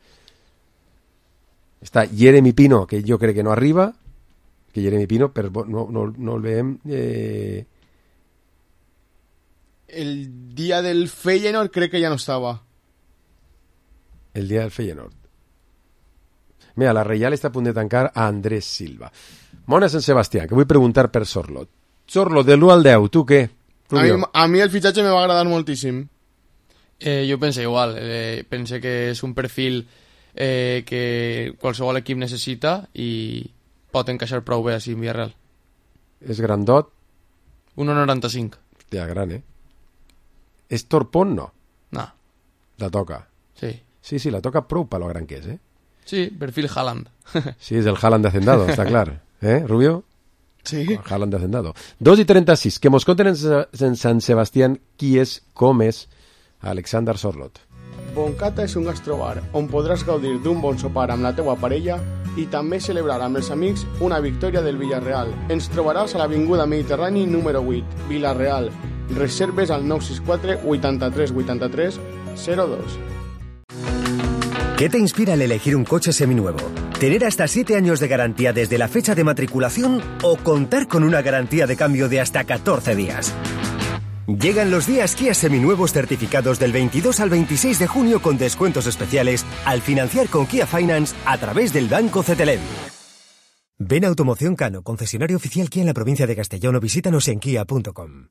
Està Jeremy Pino, que jo crec que no arriba, que Jeremy Pino, però no el veiem... El dia del Feyenoord crec que ja no estava. El dia del Feyenoord. Mira, la Reial està a punt de tancar a Andrés Silva. Mona Sant Sebastià, que vull preguntar per Sorlot. Sorlot, de l'1 al 10, tu què? A mi el fitxatge me va agradar moltíssim. Jo penso igual. Penso que és un perfil... que qualsevol equip necessita i pot encaixar prou bé així en Villarreal. És grandot? 1,95. Hòstia, gran, És torpón, no? No. La toca? Sí. Sí, la toca prou per lo gran que és, Sí, perfil Haaland. Sí, és el Haaland de Hacendado, està clar. Rubio? Sí. Haaland de Hacendado. 2:36, que mos conten en Sant Sebastián qui és, com és Alexander Sorlot. Boncata és un gastrobar on podràs gaudir d'un bon sopar amb la teua parella i també celebrar amb els amics una victòria del Villarreal. Ens trobaràs a l'Avinguda Mediterrani número 8, Villarreal. Reserves al 964 83 83 02. ¿Qué te inspira al elegir un coche seminuevo? ¿Tener hasta 7 años de garantía desde la fecha de matriculación o contar con una garantía de cambio de hasta 14 días? Llegan los días Kia seminuevos certificados del 22 al 26 de junio con descuentos especiales al financiar con Kia Finance a través del Banco Cetelem. Ven a Automoción Cano, concesionario oficial Kia en la provincia de Castellón, o visítanos en kia.com.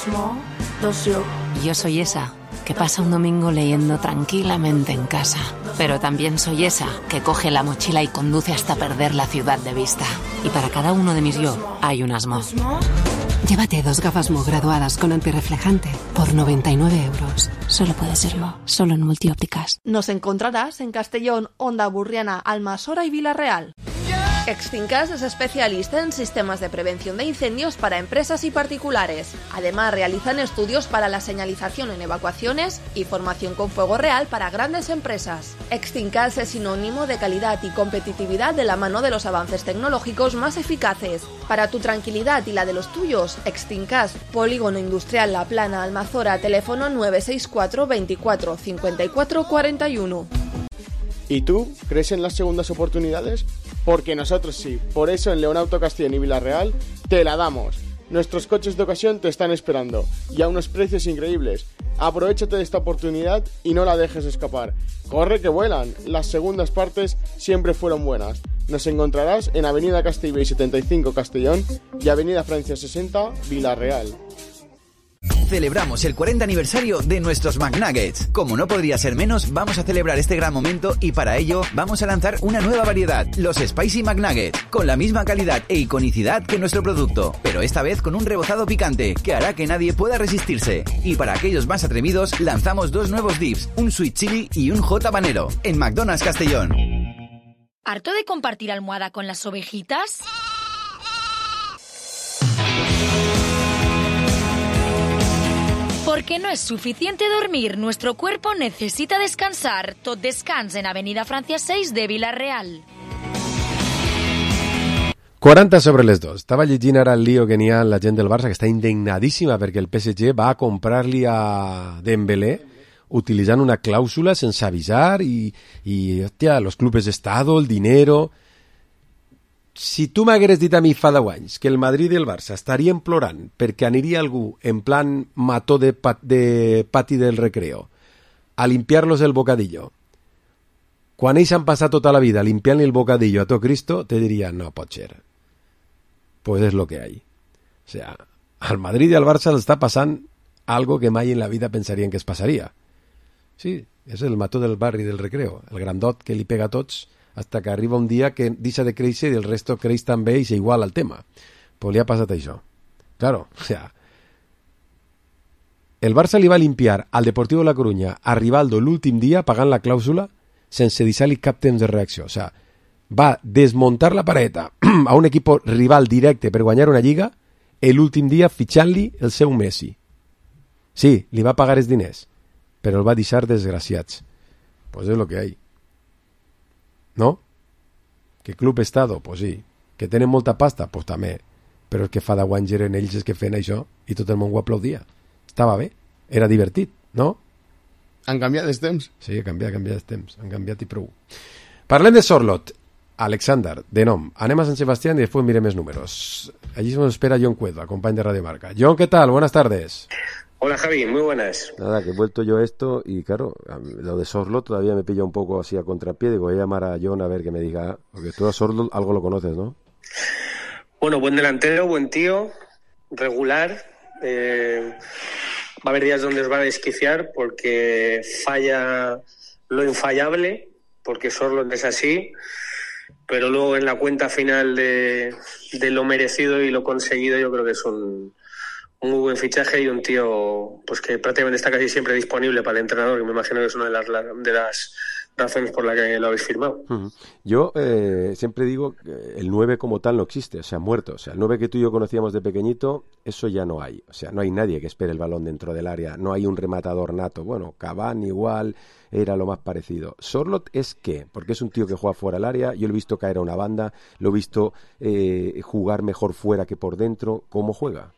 Yo soy esa que pasa un domingo leyendo tranquilamente en casa. Pero también soy esa que coge la mochila y conduce hasta perder la ciudad de vista. Y para cada uno de mis yo hay un Asmo. Llévate 2 gafas Mo graduadas con antirreflejante por 99 euros. Solo puede serlo, solo en Multiópticas. Nos encontrarás en Castellón, Onda Burriana, Almasora y Villarreal. Extincas es especialista en sistemas de prevención de incendios para empresas y particulares. Además, realizan estudios para la señalización en evacuaciones y formación con fuego real para grandes empresas. Extincas es sinónimo de calidad y competitividad de la mano de los avances tecnológicos más eficaces. Para tu tranquilidad y la de los tuyos, Extincas, Polígono Industrial La Plana, Almazora, teléfono 964 24 54 41. ¿Y tú crees en las segundas oportunidades? Porque nosotros sí. Por eso en León Auto Castellón y Villarreal te la damos. Nuestros coches de ocasión te están esperando y a unos precios increíbles. Aprovéchate de esta oportunidad y no la dejes escapar. Corre que vuelan. Las segundas partes siempre fueron buenas. Nos encontrarás en Avenida Castellbell 75 Castellón y Avenida Francia 60 Villarreal. Celebramos el 40 aniversario de nuestros McNuggets. Como no podría ser menos, vamos a celebrar este gran momento y para ello vamos a lanzar una nueva variedad, los Spicy McNuggets, con la misma calidad e iconicidad que nuestro producto, pero esta vez con un rebozado picante que hará que nadie pueda resistirse. Y para aquellos más atrevidos, lanzamos 2 nuevos dips, un sweet chili y un hot habanero, en McDonald's Castellón. ¿Harto de compartir almohada con las ovejitas? Porque no es suficiente dormir, nuestro cuerpo necesita descansar. Tot descans en Avenida Francia 6 de Villarreal. 40 sobre les 2. Estava llegint ara el lío que n'hi ha la gent del Barça, que està indignadíssima perquè el PSG va a comprar-li a Dembélé utilitzant una clàusula sense avisar i hòstia, los clubes d'estado, el dinero... Si tu m'hagueres dit a mi fa 10 anys que el Madrid i el Barça estarien plorant perquè aniria algú en plan mató de pati del recreo a limpiarlos el bocadillo quan ells han passat tota la vida limpiant-li el bocadillo a tot Cristo, te diria, no pot ser. Pues es lo que hay. O sea, al Madrid i al Barça le està passant algo que mai en la vida pensarien que es passaria. Sí, és el mató del barri del Recreo, el grandot que li pega a tots hasta que arriba un dia que deixa de créixer i el resto creix també i s'iguala al tema. Pues li ha passat això. Claro, o sea, el Barça li va limpiar al Deportivo de La Coruña a Rivaldo l'últim dia pagant la clàusula sense deixar-li cap temps de reacció. O sea, va desmuntar la pareta a un equip rival directe per guanyar una lliga l'últim dia fitxant-li el seu Messi. Sí, li va pagar els diners, però el va deixar desgraciats. Pues es lo que hay. ¿No? Que club estado? Pues sí. Que tenen molta pasta? Pues també. Però el que fa 10 anys eren ells que feien això i tot el món ho aplaudia. Estava bé, era divertit, no? Han canviat els temps. Sí, han canviat els temps, han canviat i prou. Parlem de Sorloth. Alexander, de nom. Anem a Sant Sebastián y después mirem els números. Allí se nos espera John Cueto, compañero de Radio Marca. John, ¿qué tal? Buenas tardes. Hola Javi, muy buenas. Nada, que he vuelto yo esto y claro, lo de Sorloth todavía me pilla un poco así a contrapié. Digo, voy a llamar a John a ver que me diga, porque tú a Sorloth algo lo conoces, ¿no? Bueno, buen delantero, buen tío, regular. Va a haber días donde os va a desquiciar porque falla lo infallable, porque Sorloth es así, pero luego en la cuenta final de lo merecido y lo conseguido yo creo que es un muy buen fichaje y un tío pues que prácticamente está casi siempre disponible para el entrenador, que me imagino que es una de las razones por la que lo habéis firmado. Yo siempre digo que el 9 como tal no existe, o sea, muerto. O sea, el 9 que tú y yo conocíamos de pequeñito, eso ya no hay. O sea, no hay nadie que espere el balón dentro del área, no hay un rematador nato. Bueno, Cavani igual era lo más parecido. Sorloth es qué, porque es un tío que juega fuera del área, yo lo he visto caer a una banda, lo he visto jugar mejor fuera que por dentro. ¿Cómo juega?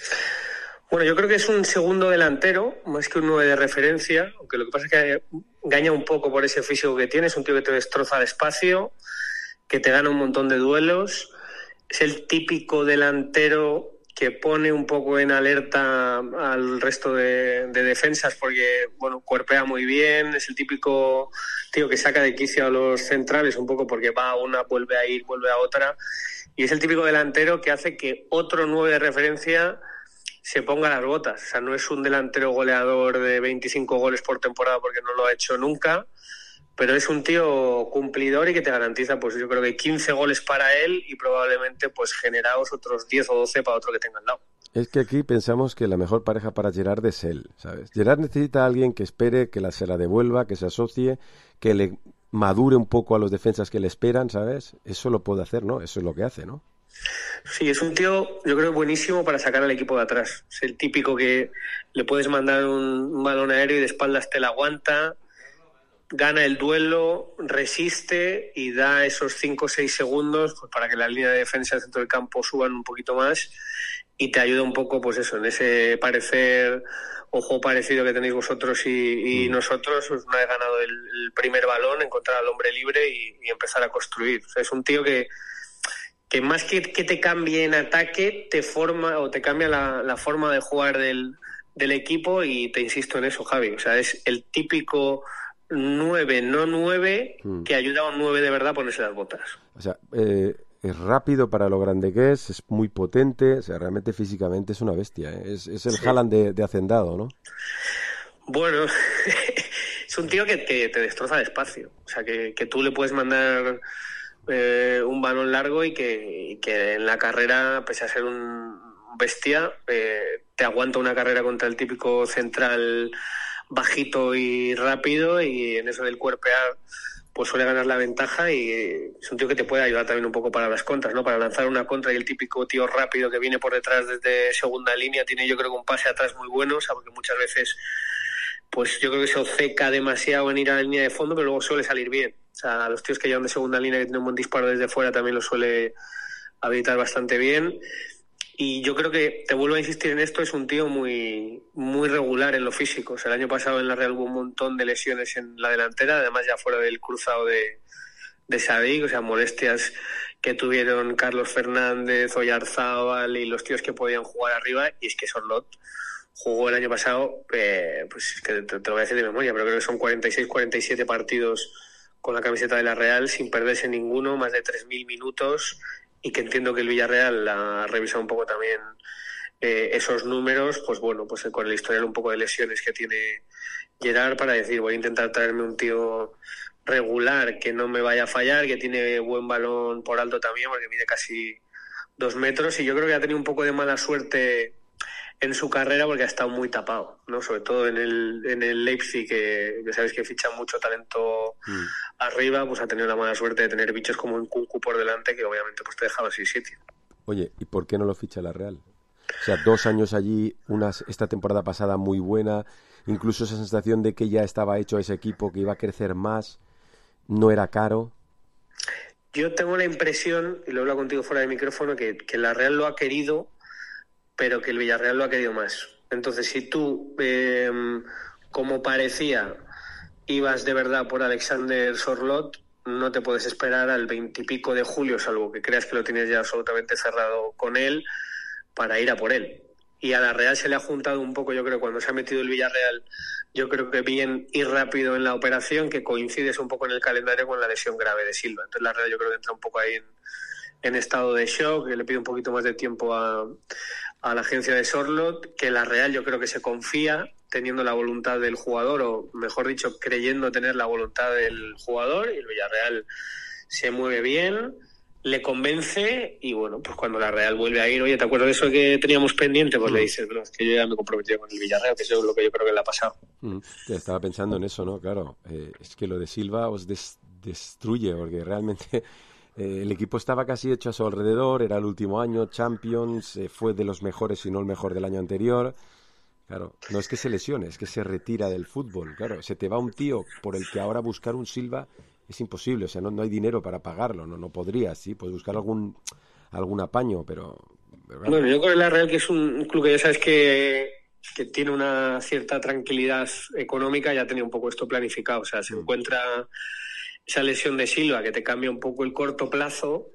Bueno, yo creo que es un segundo delantero, más que un 9 de referencia, aunque lo que pasa es que engaña un poco por ese físico que tiene, es un tío que te destroza el espacio, que te gana un montón de duelos, es el típico delantero que pone un poco en alerta al resto de defensas porque, bueno, cuerpea muy bien, es el típico tío que saca de quicio a los centrales un poco porque va a una, vuelve a ir, vuelve a otra, y es el típico delantero que hace que otro 9 de referencia se ponga las botas. O sea, no es un delantero goleador de 25 goles por temporada porque no lo ha hecho nunca, pero es un tío cumplidor y que te garantiza, pues yo creo que 15 goles para él y probablemente pues generaos otros 10 o 12 para otro que tenga al lado. Es que aquí pensamos que la mejor pareja para Gerard es él, ¿sabes? Gerard necesita a alguien que espere, que se la devuelva, que se asocie, que le madure un poco a los defensas que le esperan, ¿sabes? Eso lo puede hacer, ¿no? Eso es lo que hace, ¿no? Sí, es un tío, yo creo, buenísimo para sacar al equipo de atrás. Es el típico que le puedes mandar un balón aéreo y de espaldas te la aguanta, gana el duelo, resiste y da esos 5 o 6 segundos pues, para que la línea de defensa dentro del campo suban un poquito más y te ayuda un poco, pues eso, en ese parecer o juego parecido que tenéis vosotros y nosotros, pues, una vez ganado el primer balón, encontrar al hombre libre y empezar a construir. O sea, es un tío que más que te cambie en ataque, te forma o te cambia la forma de jugar del equipo y te insisto en eso, Javi. O sea, es el típico 9, no 9, que ayuda a un 9 de verdad a ponerse las botas. O sea, es rápido para lo grande que es muy potente, o sea, realmente físicamente es una bestia, ¿eh? Es el sí. Haaland de Hacendado, ¿no? Bueno, es un tío que te destroza el espacio. O sea, que tú le puedes mandar un balón largo y que en la carrera, pese a ser un bestia, te aguanta una carrera contra el típico central bajito y rápido, y en eso del cuerpear pues suele ganar la ventaja, y es un tío que te puede ayudar también un poco para las contras, ¿no? Para lanzar una contra, y el típico tío rápido que viene por detrás desde segunda línea tiene, yo creo, que un pase atrás muy bueno, o sea, porque muchas veces pues yo creo que se obceca demasiado en ir a la línea de fondo, pero luego suele salir bien. O sea, los tíos que llevan de segunda línea, que tienen un buen disparo desde fuera, también lo suele habilitar bastante bien. Y yo creo que, te vuelvo a insistir en esto, es un tío muy, muy regular en lo físico. O sea, el año pasado en la Real hubo un montón de lesiones en la delantera, además ya fuera del cruzado de Sadik, o sea, molestias que tuvieron Carlos Fernández, Oyarzábal y los tíos que podían jugar arriba, y es que Sorloth jugó el año pasado, pues es que te lo voy a decir de memoria, pero creo que son 46, 47 partidos con la camiseta de la Real sin perderse ninguno, más de 3.000 minutos, y que entiendo que el Villarreal ha revisado un poco también esos números, pues bueno, pues con el historial un poco de lesiones que tiene Gerard, para decir, voy a intentar traerme un tío regular, que no me vaya a fallar, que tiene buen balón por alto también, porque mide casi 2 metros, y yo creo que ha tenido un poco de mala suerte en su carrera porque ha estado muy tapado, ¿no? Sobre todo en el Leipzig, que ya sabéis que ficha mucho talento arriba, pues ha tenido la mala suerte de tener bichos como en Kunku por delante, que obviamente pues te dejaban sin sitio. Oye, ¿y por qué no lo ficha la Real? O sea, 2 años allí, esta temporada pasada muy buena, incluso esa sensación de que ya estaba hecho ese equipo, que iba a crecer más, no era caro. Yo tengo la impresión, y lo hablo contigo fuera de micrófono, que la Real lo ha querido, pero que el Villarreal lo ha querido más. Entonces, si tú, como parecía, ibas de verdad por Alexander Sorloth, no te puedes esperar al 20 y pico de julio, salvo que creas que lo tienes ya absolutamente cerrado con él, para ir a por él. Y a la Real se le ha juntado un poco, yo creo, cuando se ha metido el Villarreal, yo creo que bien y rápido en la operación, que coincide un poco en el calendario con la lesión grave de Silva. Entonces la Real yo creo que entra un poco ahí en estado de shock, que le pide un poquito más de tiempo a la agencia de Sorloth, que la Real yo creo que se confía teniendo la voluntad del jugador, o mejor dicho, creyendo tener la voluntad del jugador, y el Villarreal se mueve bien, le convence, y bueno, pues cuando la Real vuelve a ir, oye, ¿te acuerdas de eso que teníamos pendiente? Pues le dices, no, es que yo ya me comprometí con el Villarreal, que eso es lo que yo creo que le ha pasado. Estaba pensando en eso, ¿no? Claro, es que lo de Silva os destruye, porque realmente el equipo estaba casi hecho a su alrededor, era el último año, Champions, fue de los mejores, si no el mejor del año anterior. Claro, no es que se lesione, es que se retira del fútbol. Claro, se te va un tío por el que ahora buscar un Silva es imposible, o sea, no hay dinero para pagarlo, no podrías, sí, puedes buscar algún apaño, pero claro. Bueno, yo creo que la Real, que es un club que ya sabes que tiene una cierta tranquilidad económica, ya tenía un poco esto planificado, o sea, se encuentra esa lesión de Silva que te cambia un poco el corto plazo,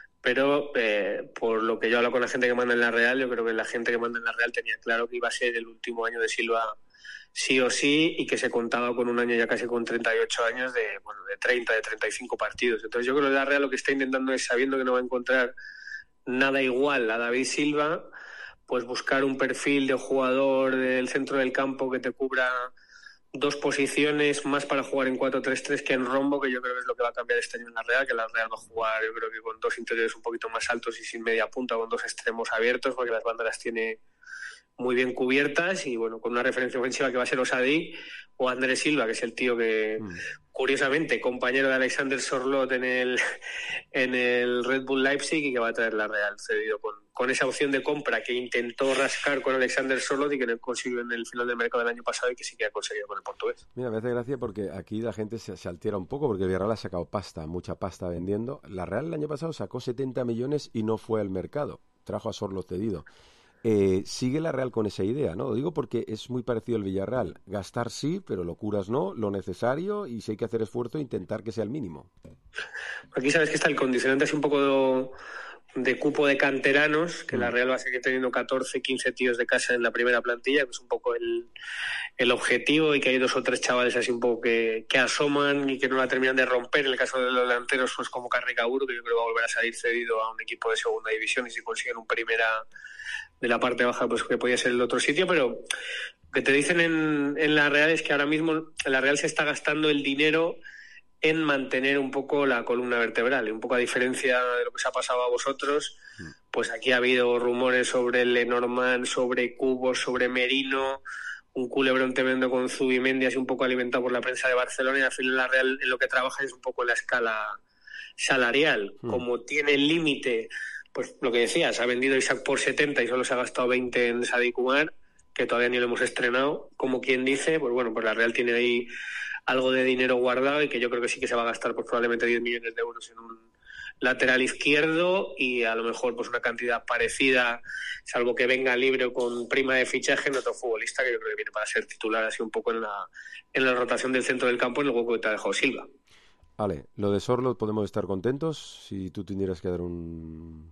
pero por lo que yo hablo con la gente que manda en la Real, yo creo que la gente que manda en la Real tenía claro que iba a ser el último año de Silva sí o sí, y que se contaba con un año ya casi con 38 años de 30, de 35 partidos. Entonces yo creo que la Real lo que está intentando es, sabiendo que no va a encontrar nada igual a David Silva, pues buscar un perfil de jugador del centro del campo que te cubra 2 posiciones más para jugar en 4-3-3 que en rombo, que yo creo que es lo que va a cambiar este año en la Real, que la Real va a jugar, yo creo que con 2 interiores un poquito más altos y sin media punta, con 2 extremos abiertos, porque las bandas las tiene muy bien cubiertas, y bueno, con una referencia ofensiva que va a ser Osadi o Andrés Silva, que es el tío que, curiosamente, compañero de Alexander Sorloth en el Red Bull Leipzig, y que va a traer la Real cedido con esa opción de compra que intentó rascar con Alexander Sorloth y que no consiguió en el final del mercado del año pasado, y que sí que ha conseguido con el portugués. Mira, me hace gracia porque aquí la gente se altera un poco, porque el Villarreal ha sacado mucha pasta vendiendo. La Real el año pasado sacó 70 millones y no fue al mercado, trajo a Sorloth cedido. Sigue la Real con esa idea, ¿no? Lo digo porque es muy parecido al Villarreal. Gastar sí, pero locuras no, lo necesario, y si hay que hacer esfuerzo, intentar que sea el mínimo. Aquí sabes que está el condicionante así un poco de cupo de canteranos, que la Real va a seguir teniendo 14, 15 tíos de casa en la primera plantilla, que es un poco el objetivo, y que hay 2 o 3 chavales así un poco que asoman y que no la terminan de romper. En el caso de los delanteros, pues como Carricaburu, que yo creo que va a volver a salir cedido a un equipo de segunda división, y si consiguen un primera de la parte baja, pues que podía ser el otro sitio. Pero lo que te dicen en la Real es que ahora mismo la Real se está gastando el dinero en mantener un poco la columna vertebral, y un poco a diferencia de lo que os ha pasado a vosotros, pues aquí ha habido rumores sobre Lenormand, sobre Cubos, sobre Merino, un culebrón tremendo con Zubimendi, así un poco alimentado por la prensa de Barcelona, y al final la Real en lo que trabaja es un poco en la escala salarial. Como tiene el límite, pues lo que decías, ha vendido Isaac por 70 y solo se ha gastado 20 en Sadik Umar, que todavía ni lo hemos estrenado, como quien dice, pues bueno, pues la Real tiene ahí algo de dinero guardado, y que yo creo que sí que se va a gastar pues probablemente 10 millones de euros en un lateral izquierdo, y a lo mejor pues una cantidad parecida, salvo que venga libre o con prima de fichaje, en otro futbolista que yo creo que viene para ser titular así un poco en la rotación del centro del campo, en el hueco que te ha dejado Silva. Vale, lo de Sorloth, ¿podemos estar contentos si tú tendrías que dar un...?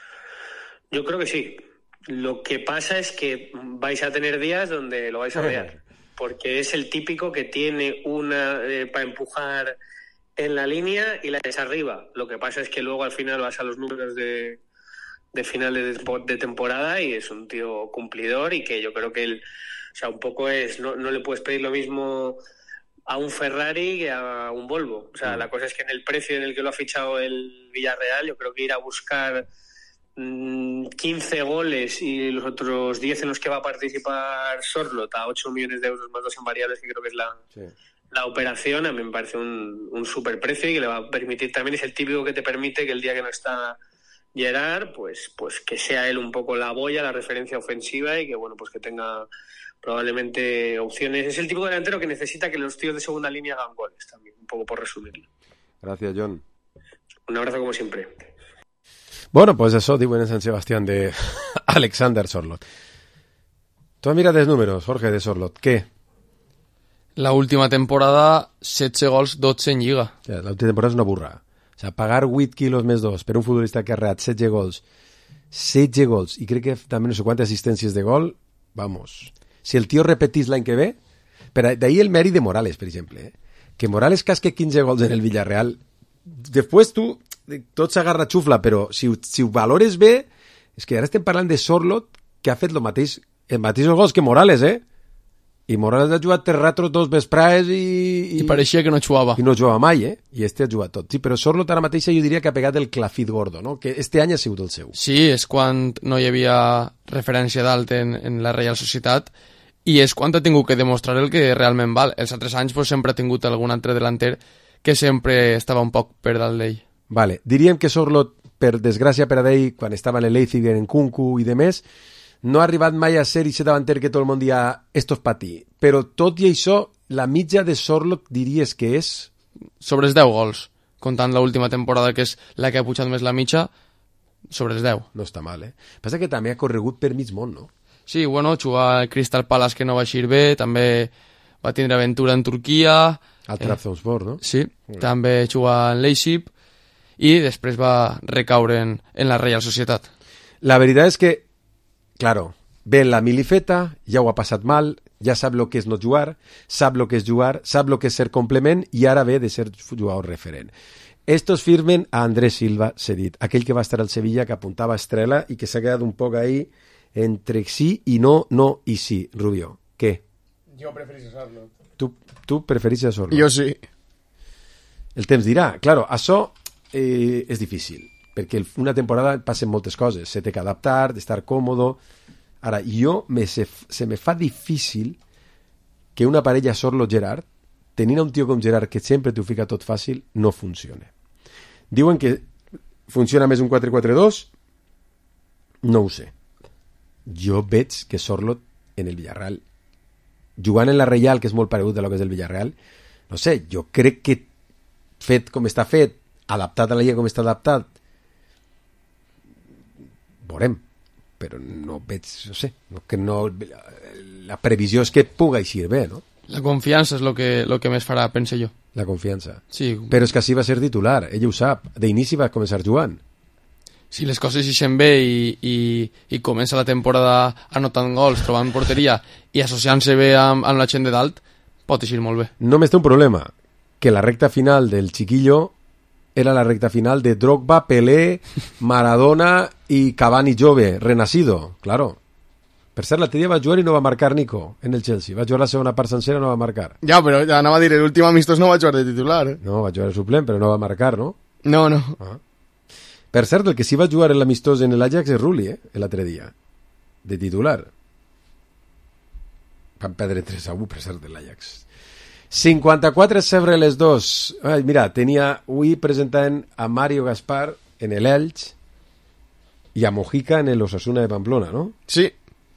Yo creo que sí. Lo que pasa es que vais a tener días donde lo vais a odiar, porque es el típico que tiene una para empujar en la línea y la ves arriba. Lo que pasa es que luego al final vas a los números de finales de temporada y es un tío cumplidor y que yo creo que él, o sea, un poco es, no le puedes pedir lo mismo a un Ferrari que a un Volvo. O sea, la cosa es que en el precio en el que lo ha fichado el Villarreal, yo creo que ir a buscar 15 goles y los otros 10 en los que va a participar Sorloth a 8 millones de euros más 2 en variables, que creo que es la operación, a mí me parece un súper precio y que le va a permitir también, es el típico que te permite que el día que no está Gerard, pues que sea él un poco la boya, la referencia ofensiva y que bueno, pues que tenga probablemente opciones. Es el tipo de delantero que necesita que los tíos de segunda línea hagan goles también, un poco por resumirlo. Gracias, John. Un abrazo como siempre. Bueno, pues això diuen en Sant Sebastián de Alexander Sorloth. Tu mires els números, Jorge, de Sorloth. Què? La última temporada, 16 gols, 12 en Lliga. Ja, la última temporada és una burra. O sea, pagar 8 quilos més 2 per un futbolista que ha reat 16 gols, i crec que també no sé quantes assistències de gol, vamos. Si el tio repetís l'any que ve, d'ahí el mèrit de Morales, per exemple, que Morales casque 15 gols en el Villarreal, després tu, tot s'agarra xufla, però si ho valores bé, és que ara estem parlant de Sorloth, que ha fet el mateix gols que Morales, i Morales ha jugat 3 ratos, 2 vesprades i pareixia que no jugava. I no jugava mai, i este ha jugat tot. Sí, però Sorloth ara mateix jo diria que ha pegat el clafit gordo, no? Que este any ha sigut el seu. Sí, és quan no hi havia referència d'alt en la Reial Societat i és quan ha tingut que demostrar el que realment val. Els altres anys pues, sempre ha tingut algun altre delanter que sempre estava un poc per dalt d'ell. Vale. Diríem que Sorloth, per desgràcia per a ell, quan estava en el Leipzig, en Kunku i demés, no ha arribat mai a ser aquest davanter que tot el món dia esto és pa ti. Però tot i això, la mitja de Sorloth diries que és... Sobre els 10 gols. Comptant l'última temporada, que és la que ha pujat més la mitja, sobre els 10. No està mal, Passa que també ha corregut per mig món, no? Sí, bueno, jugar al Crystal Palace que no va eixir bé, també va tindre aventura en Turquia. Al Trabzonspor, no? Sí, també jugar en Leipzig i després va recaure en la Reial Societat. La veritat és que, claro, ve en la milifeta, ja ho ha passat mal, ja sap lo que és no jugar, sap lo que és jugar, sap lo que és ser complement i ara ve de ser jugador referent. Estos firmen a Andrés Silva cedit, aquell que va estar al Sevilla, que apuntava a Estrela i que s'ha quedat un poc ahí entre sí i no i sí. Rubio, què? Jo preferís a Sorloth. Tu preferís a Sorloth? Jo sí. El temps dirà. Claro, això és difícil, perquè una temporada passen moltes coses, se té que adaptar, d'estar còmodo. Ara, se me fa difícil que una parella Sorloth-Gerard, tenint un tio com Gerard que sempre t'ho fica tot fàcil, no funcione. Diuen que funciona més un 4-4-2, no ho sé. Jo veig que Sorloth en el Villarreal, jugant en la Reial, que és molt paregut a lo que és el Villarreal, no sé, jo crec que fet com està fet, adaptat a la Lliga com està adaptat, veurem, però no veig, no sé, que no, la previsió és que puga eixir bé, no? La confiança és lo que més farà, pense jo. La confiança. Sí. Però és que així va ser titular, ell ho sap, d'inici va començar jugant. Si les coses eixen bé i comença la temporada anotant gols, trobant porteria i associant-se bé amb la gent de dalt, pot eixir molt bé. Només té un problema, que la recta final del Chiquillo era la recta final de Drogba, Pelé, Maradona i Cavani jove, renacido, claro. Per cert, l'altre dia va jugar i no va marcar Nico en el Chelsea. Va jugar la segona part sencera i no va marcar. Ja, però anava a dir, l'últim amistós no va jugar de titular. No, va jugar de suplent, però no va marcar, no? No. Per cert, el que sí va jugar en l'amistós en l'Ajax és Rulli, l'altre dia. De titular. Van perdre 3-1, per cert, de l'Ajax. 54 sobre les 2. Ai, mira, avui presentant a Mario Gaspar en l'Elx i a Mojica en l'Osasuna de Pamplona, no? Sí.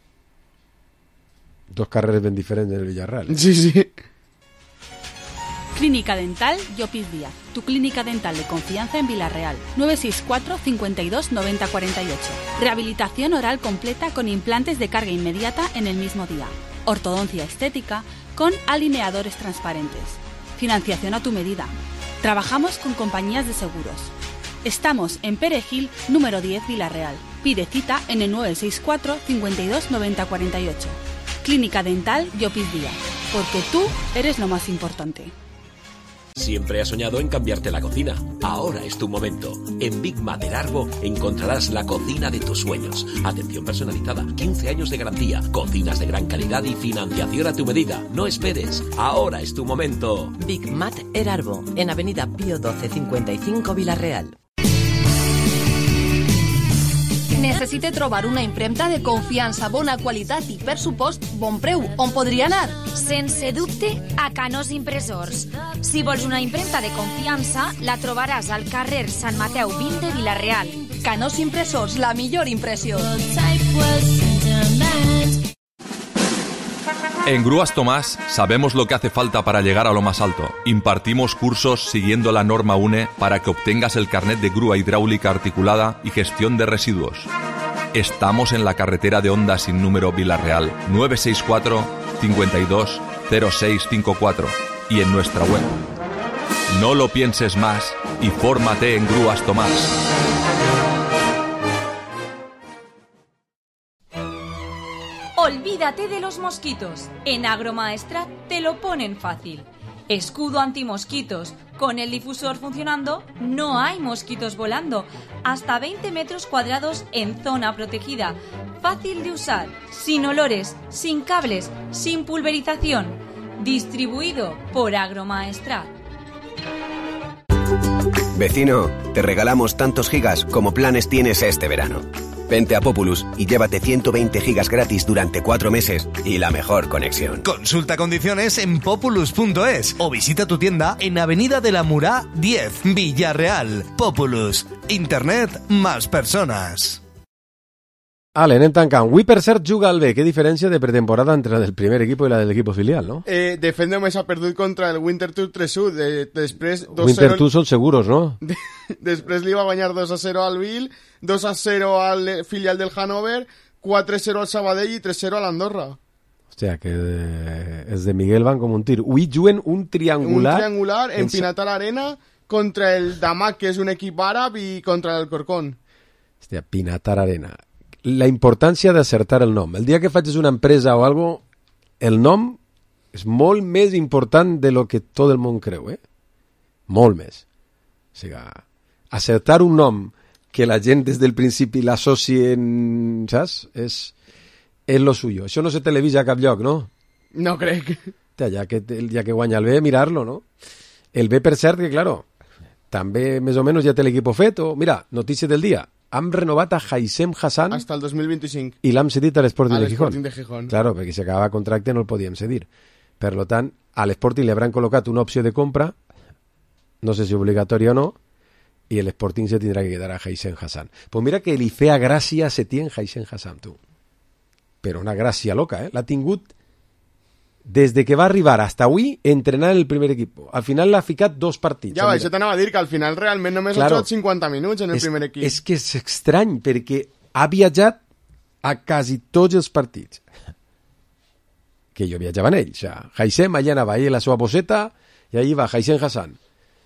Dos carreres ben diferents en el Villarreal. Sí. Clínica Dental Llopis Díaz, tu clínica dental de confianza en Villarreal. 964 52 90 48. Rehabilitación oral completa con implantes de carga inmediata en el mismo día. Ortodoncia estética con alineadores transparentes. Financiación a tu medida. Trabajamos con compañías de seguros. Estamos en Perejil, número 10, Villarreal. Pide cita en el 964 52 90 48. Clínica Dental Llopis Díaz, porque tú eres lo más importante. Siempre has soñado en cambiarte la cocina. Ahora es tu momento. En Big Mat Erarbo encontrarás la cocina de tus sueños. Atención personalizada, 15 años de garantía, cocinas de gran calidad y financiación a tu medida. No esperes. Ahora es tu momento. Big Mat Erarbo, en Avenida Pío 12 55 Vila-real. Necessite trobar una impremta de confiança, bona qualitat i, per supost, bon preu. On podria anar? Sense dubte, a Canós Impressors. Si vols una impremta de confiança, la trobaràs al carrer Sant Mateu 20 de Vila-real. Canós Impressors, la millor impressió. En Grúas Tomás sabemos lo que hace falta para llegar a lo más alto. Impartimos cursos siguiendo la norma UNE para que obtengas el carnet de grúa hidráulica articulada y gestión de residuos. Estamos en la carretera de Honda sin número Vila-real, 964 52 0654 y en nuestra web. No lo pienses más y fórmate en Grúas Tomás. Olvídate de los mosquitos. En Agromaestrat te lo ponen fácil. Escudo antimosquitos. Con el difusor funcionando, no hay mosquitos volando. Hasta 20 metros cuadrados en zona protegida. Fácil de usar, sin olores, sin cables, sin pulverización. Distribuido por Agromaestrat. Vecino, te regalamos tantos gigas como planes tienes este verano. Vente a Populus y llévate 120 gigas gratis durante 4 meses y la mejor conexión. Consulta condiciones en populus.es o visita tu tienda en Avenida de la Murá 10, Villarreal. Populus. Internet más personas. Ale, anem tancant. Avui, per cert, juga al B. Qué diferència de pretemporada entre la del primer equipo i la del equipo filial, no? Defensa només ha perdut contra el Winterthur 3-1. Després 2-0... Winterthur són seguros, no? Després li va guanyar 2-0 al Bill, 2-0 al filial del Hannover, 4-0 al Sabadell i 3-0 a l'Andorra. Hòstia, que els de Miguel van com un tir. Avui juguen un triangular... Un triangular en Pinatar Arena contra el Damak, que és un equip àrab, i contra el Corcón. Hòstia, Pinatar Arena... La importància d'acertar el nom. El dia que facis una empresa o algo, el nom és molt més important de lo que tot el món creu, Molt més. O sigui, acertar un nom que la gent des del principi l'associen, saps? És lo suyo. Això no se televisa a cap lloc, no? No crec. Ja que guanya el B, mirar-lo, no? El B, per cert, que, claro, també més o menys ja té l'equip fet, o, mira, notícia del dia, han renovat a Haissem Hassan hasta el 2025 i l'han cedit a l'Sporting de Gijón. Gijón. Claro, perquè si acabava contracte no el podíem cedir. Per lo tant, a l'Sporting li hauran col·locat una opció de compra, no sé si obligatòria o no, i l'Sporting se tindrà que quedar a Haissem Hassan. Pues mira que li feia gràcia a Setién Haissem Hassan, tu. Però una gràcia loca, L'ha tingut des de que va arribar hasta avui entrenant el primer equip. Al final l'ha ficat 2 partits. Ja, això t'anava a dir que al final realment només ha jugat 50 minuts en el primer equip. És que és estrany, perquè ha viatjat a quasi tots els partits. Que jo viatjava en ell. O sea, Haissem allà anava a la seva bosseta i allà va Haissem Hassan.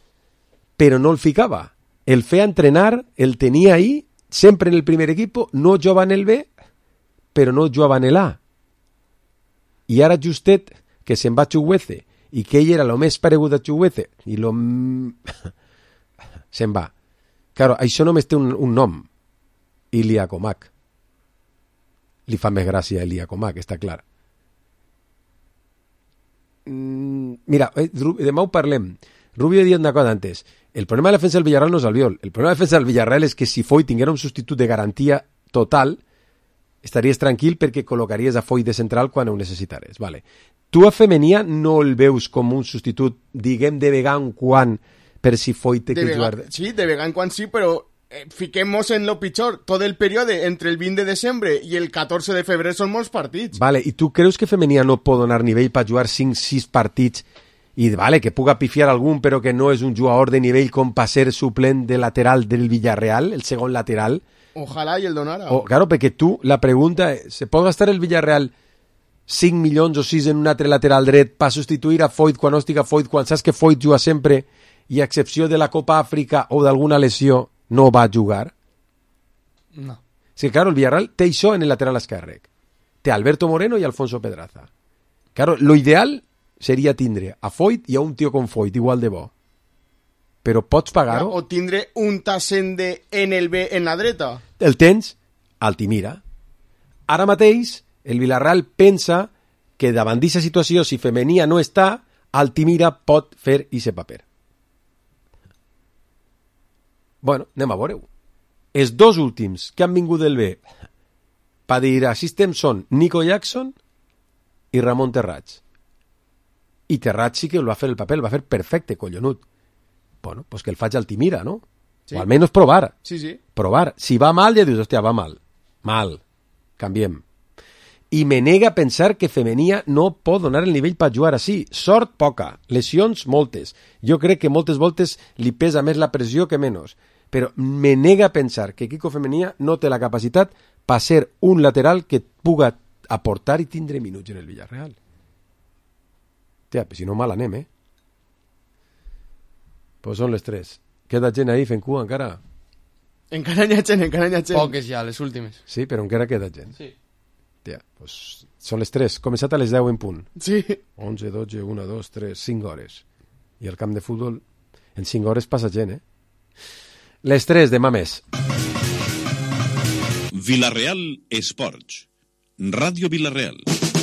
Però no el ficava. El feia entrenar, el tenia ahí, sempre en el primer equip, no jugava en el B, però no jugava en el A. I ara justet que se'n va a Chuguece i que ell era el més paregut a Chuguece i se'n va. Claro, això només té un nom, Ilia Comac. Li fa més gràcia a Ilia Comac, està clar. Mira, demà ho parlem. Rubio ha dit una cosa antes. El problema de la defensa del Villarreal no és Albiol. El problema de la defensa del Villarreal és que si Foy tinguera un substitut de garantia total, estaries tranquil perquè col·locaries a Foy de central quan ho necessitares. Vale. Tu a Femenia no el veus com un substitut, diguem, de vegada en quan, per si Foy té que jugar... Sí, de vegada en quan sí, però fiquem-nos en lo pitjor. Tot el període entre el 20 de desembre i el 14 de febrer són molts partits. Vale, i tu creus que Femenia no pot donar nivell per jugar 5-6 partits i vale, que puga pifiar algun, però que no és un jugador de nivell com per ser suplent de lateral del Villarreal, el segon lateral? Ojalá y el donara. Claro, perquè tu, la pregunta és, ¿se pot gastar el Villarreal 5 milions o 6 en un altre lateral dret per substituir a Foyt quan no estiga Foyt, quan saps que Foyt juga sempre i a excepció de la Copa Àfrica o d'alguna lesió no va jugar? No. És que, claro, el Villarreal té això en el lateral esquerre. Té Alberto Moreno i Alfonso Pedraza. Claro, lo ideal seria tindre a Foyt i a un tio com Foyt, igual de bo. però pots pagar-ho. O tindre un Tassende en el B en la dreta. El tens, Altimira. Ara mateix, el Villarreal pensa que davant d'aquesta situació, si Femenia no està, Altimira pot fer aquest paper. Bueno, anem a veure-ho. Els dos últims que han vingut del B per dir així estem són Nico Jackson i Ramon Terrats. I Terrats sí que el va fer el paper, el va fer perfecte, collonut. Bueno, pues que el faig Altimira, no? Sí. O almenys provar. Sí, sí. Provar. Si va mal, ja dius, hòstia, va mal. Mal. Canviem. I me nega a pensar que Femenia no pot donar el nivell per jugar així. Sort poca, lesions moltes. Jo crec que moltes voltes li pesa més la pressió que menys. Però me nega a pensar que Quico Femenia no té la capacitat per ser un lateral que puga aportar i tindre minuts en el Villarreal. Tia, si no mal anem, Pues són les 3. Queda gent ahí fent cua encara? Encara hi ha gent. Poques ja, les últimes. Sí, però encara queda gent. Sí. Tia, pues són les 3. Començat a les 10 en punt. Sí. 11, 12, 1, 2, 3, 5 hores. I el camp de futbol en 5 hores passa gent, Les 3, demà més. Villarreal Esports. Ràdio Villarreal.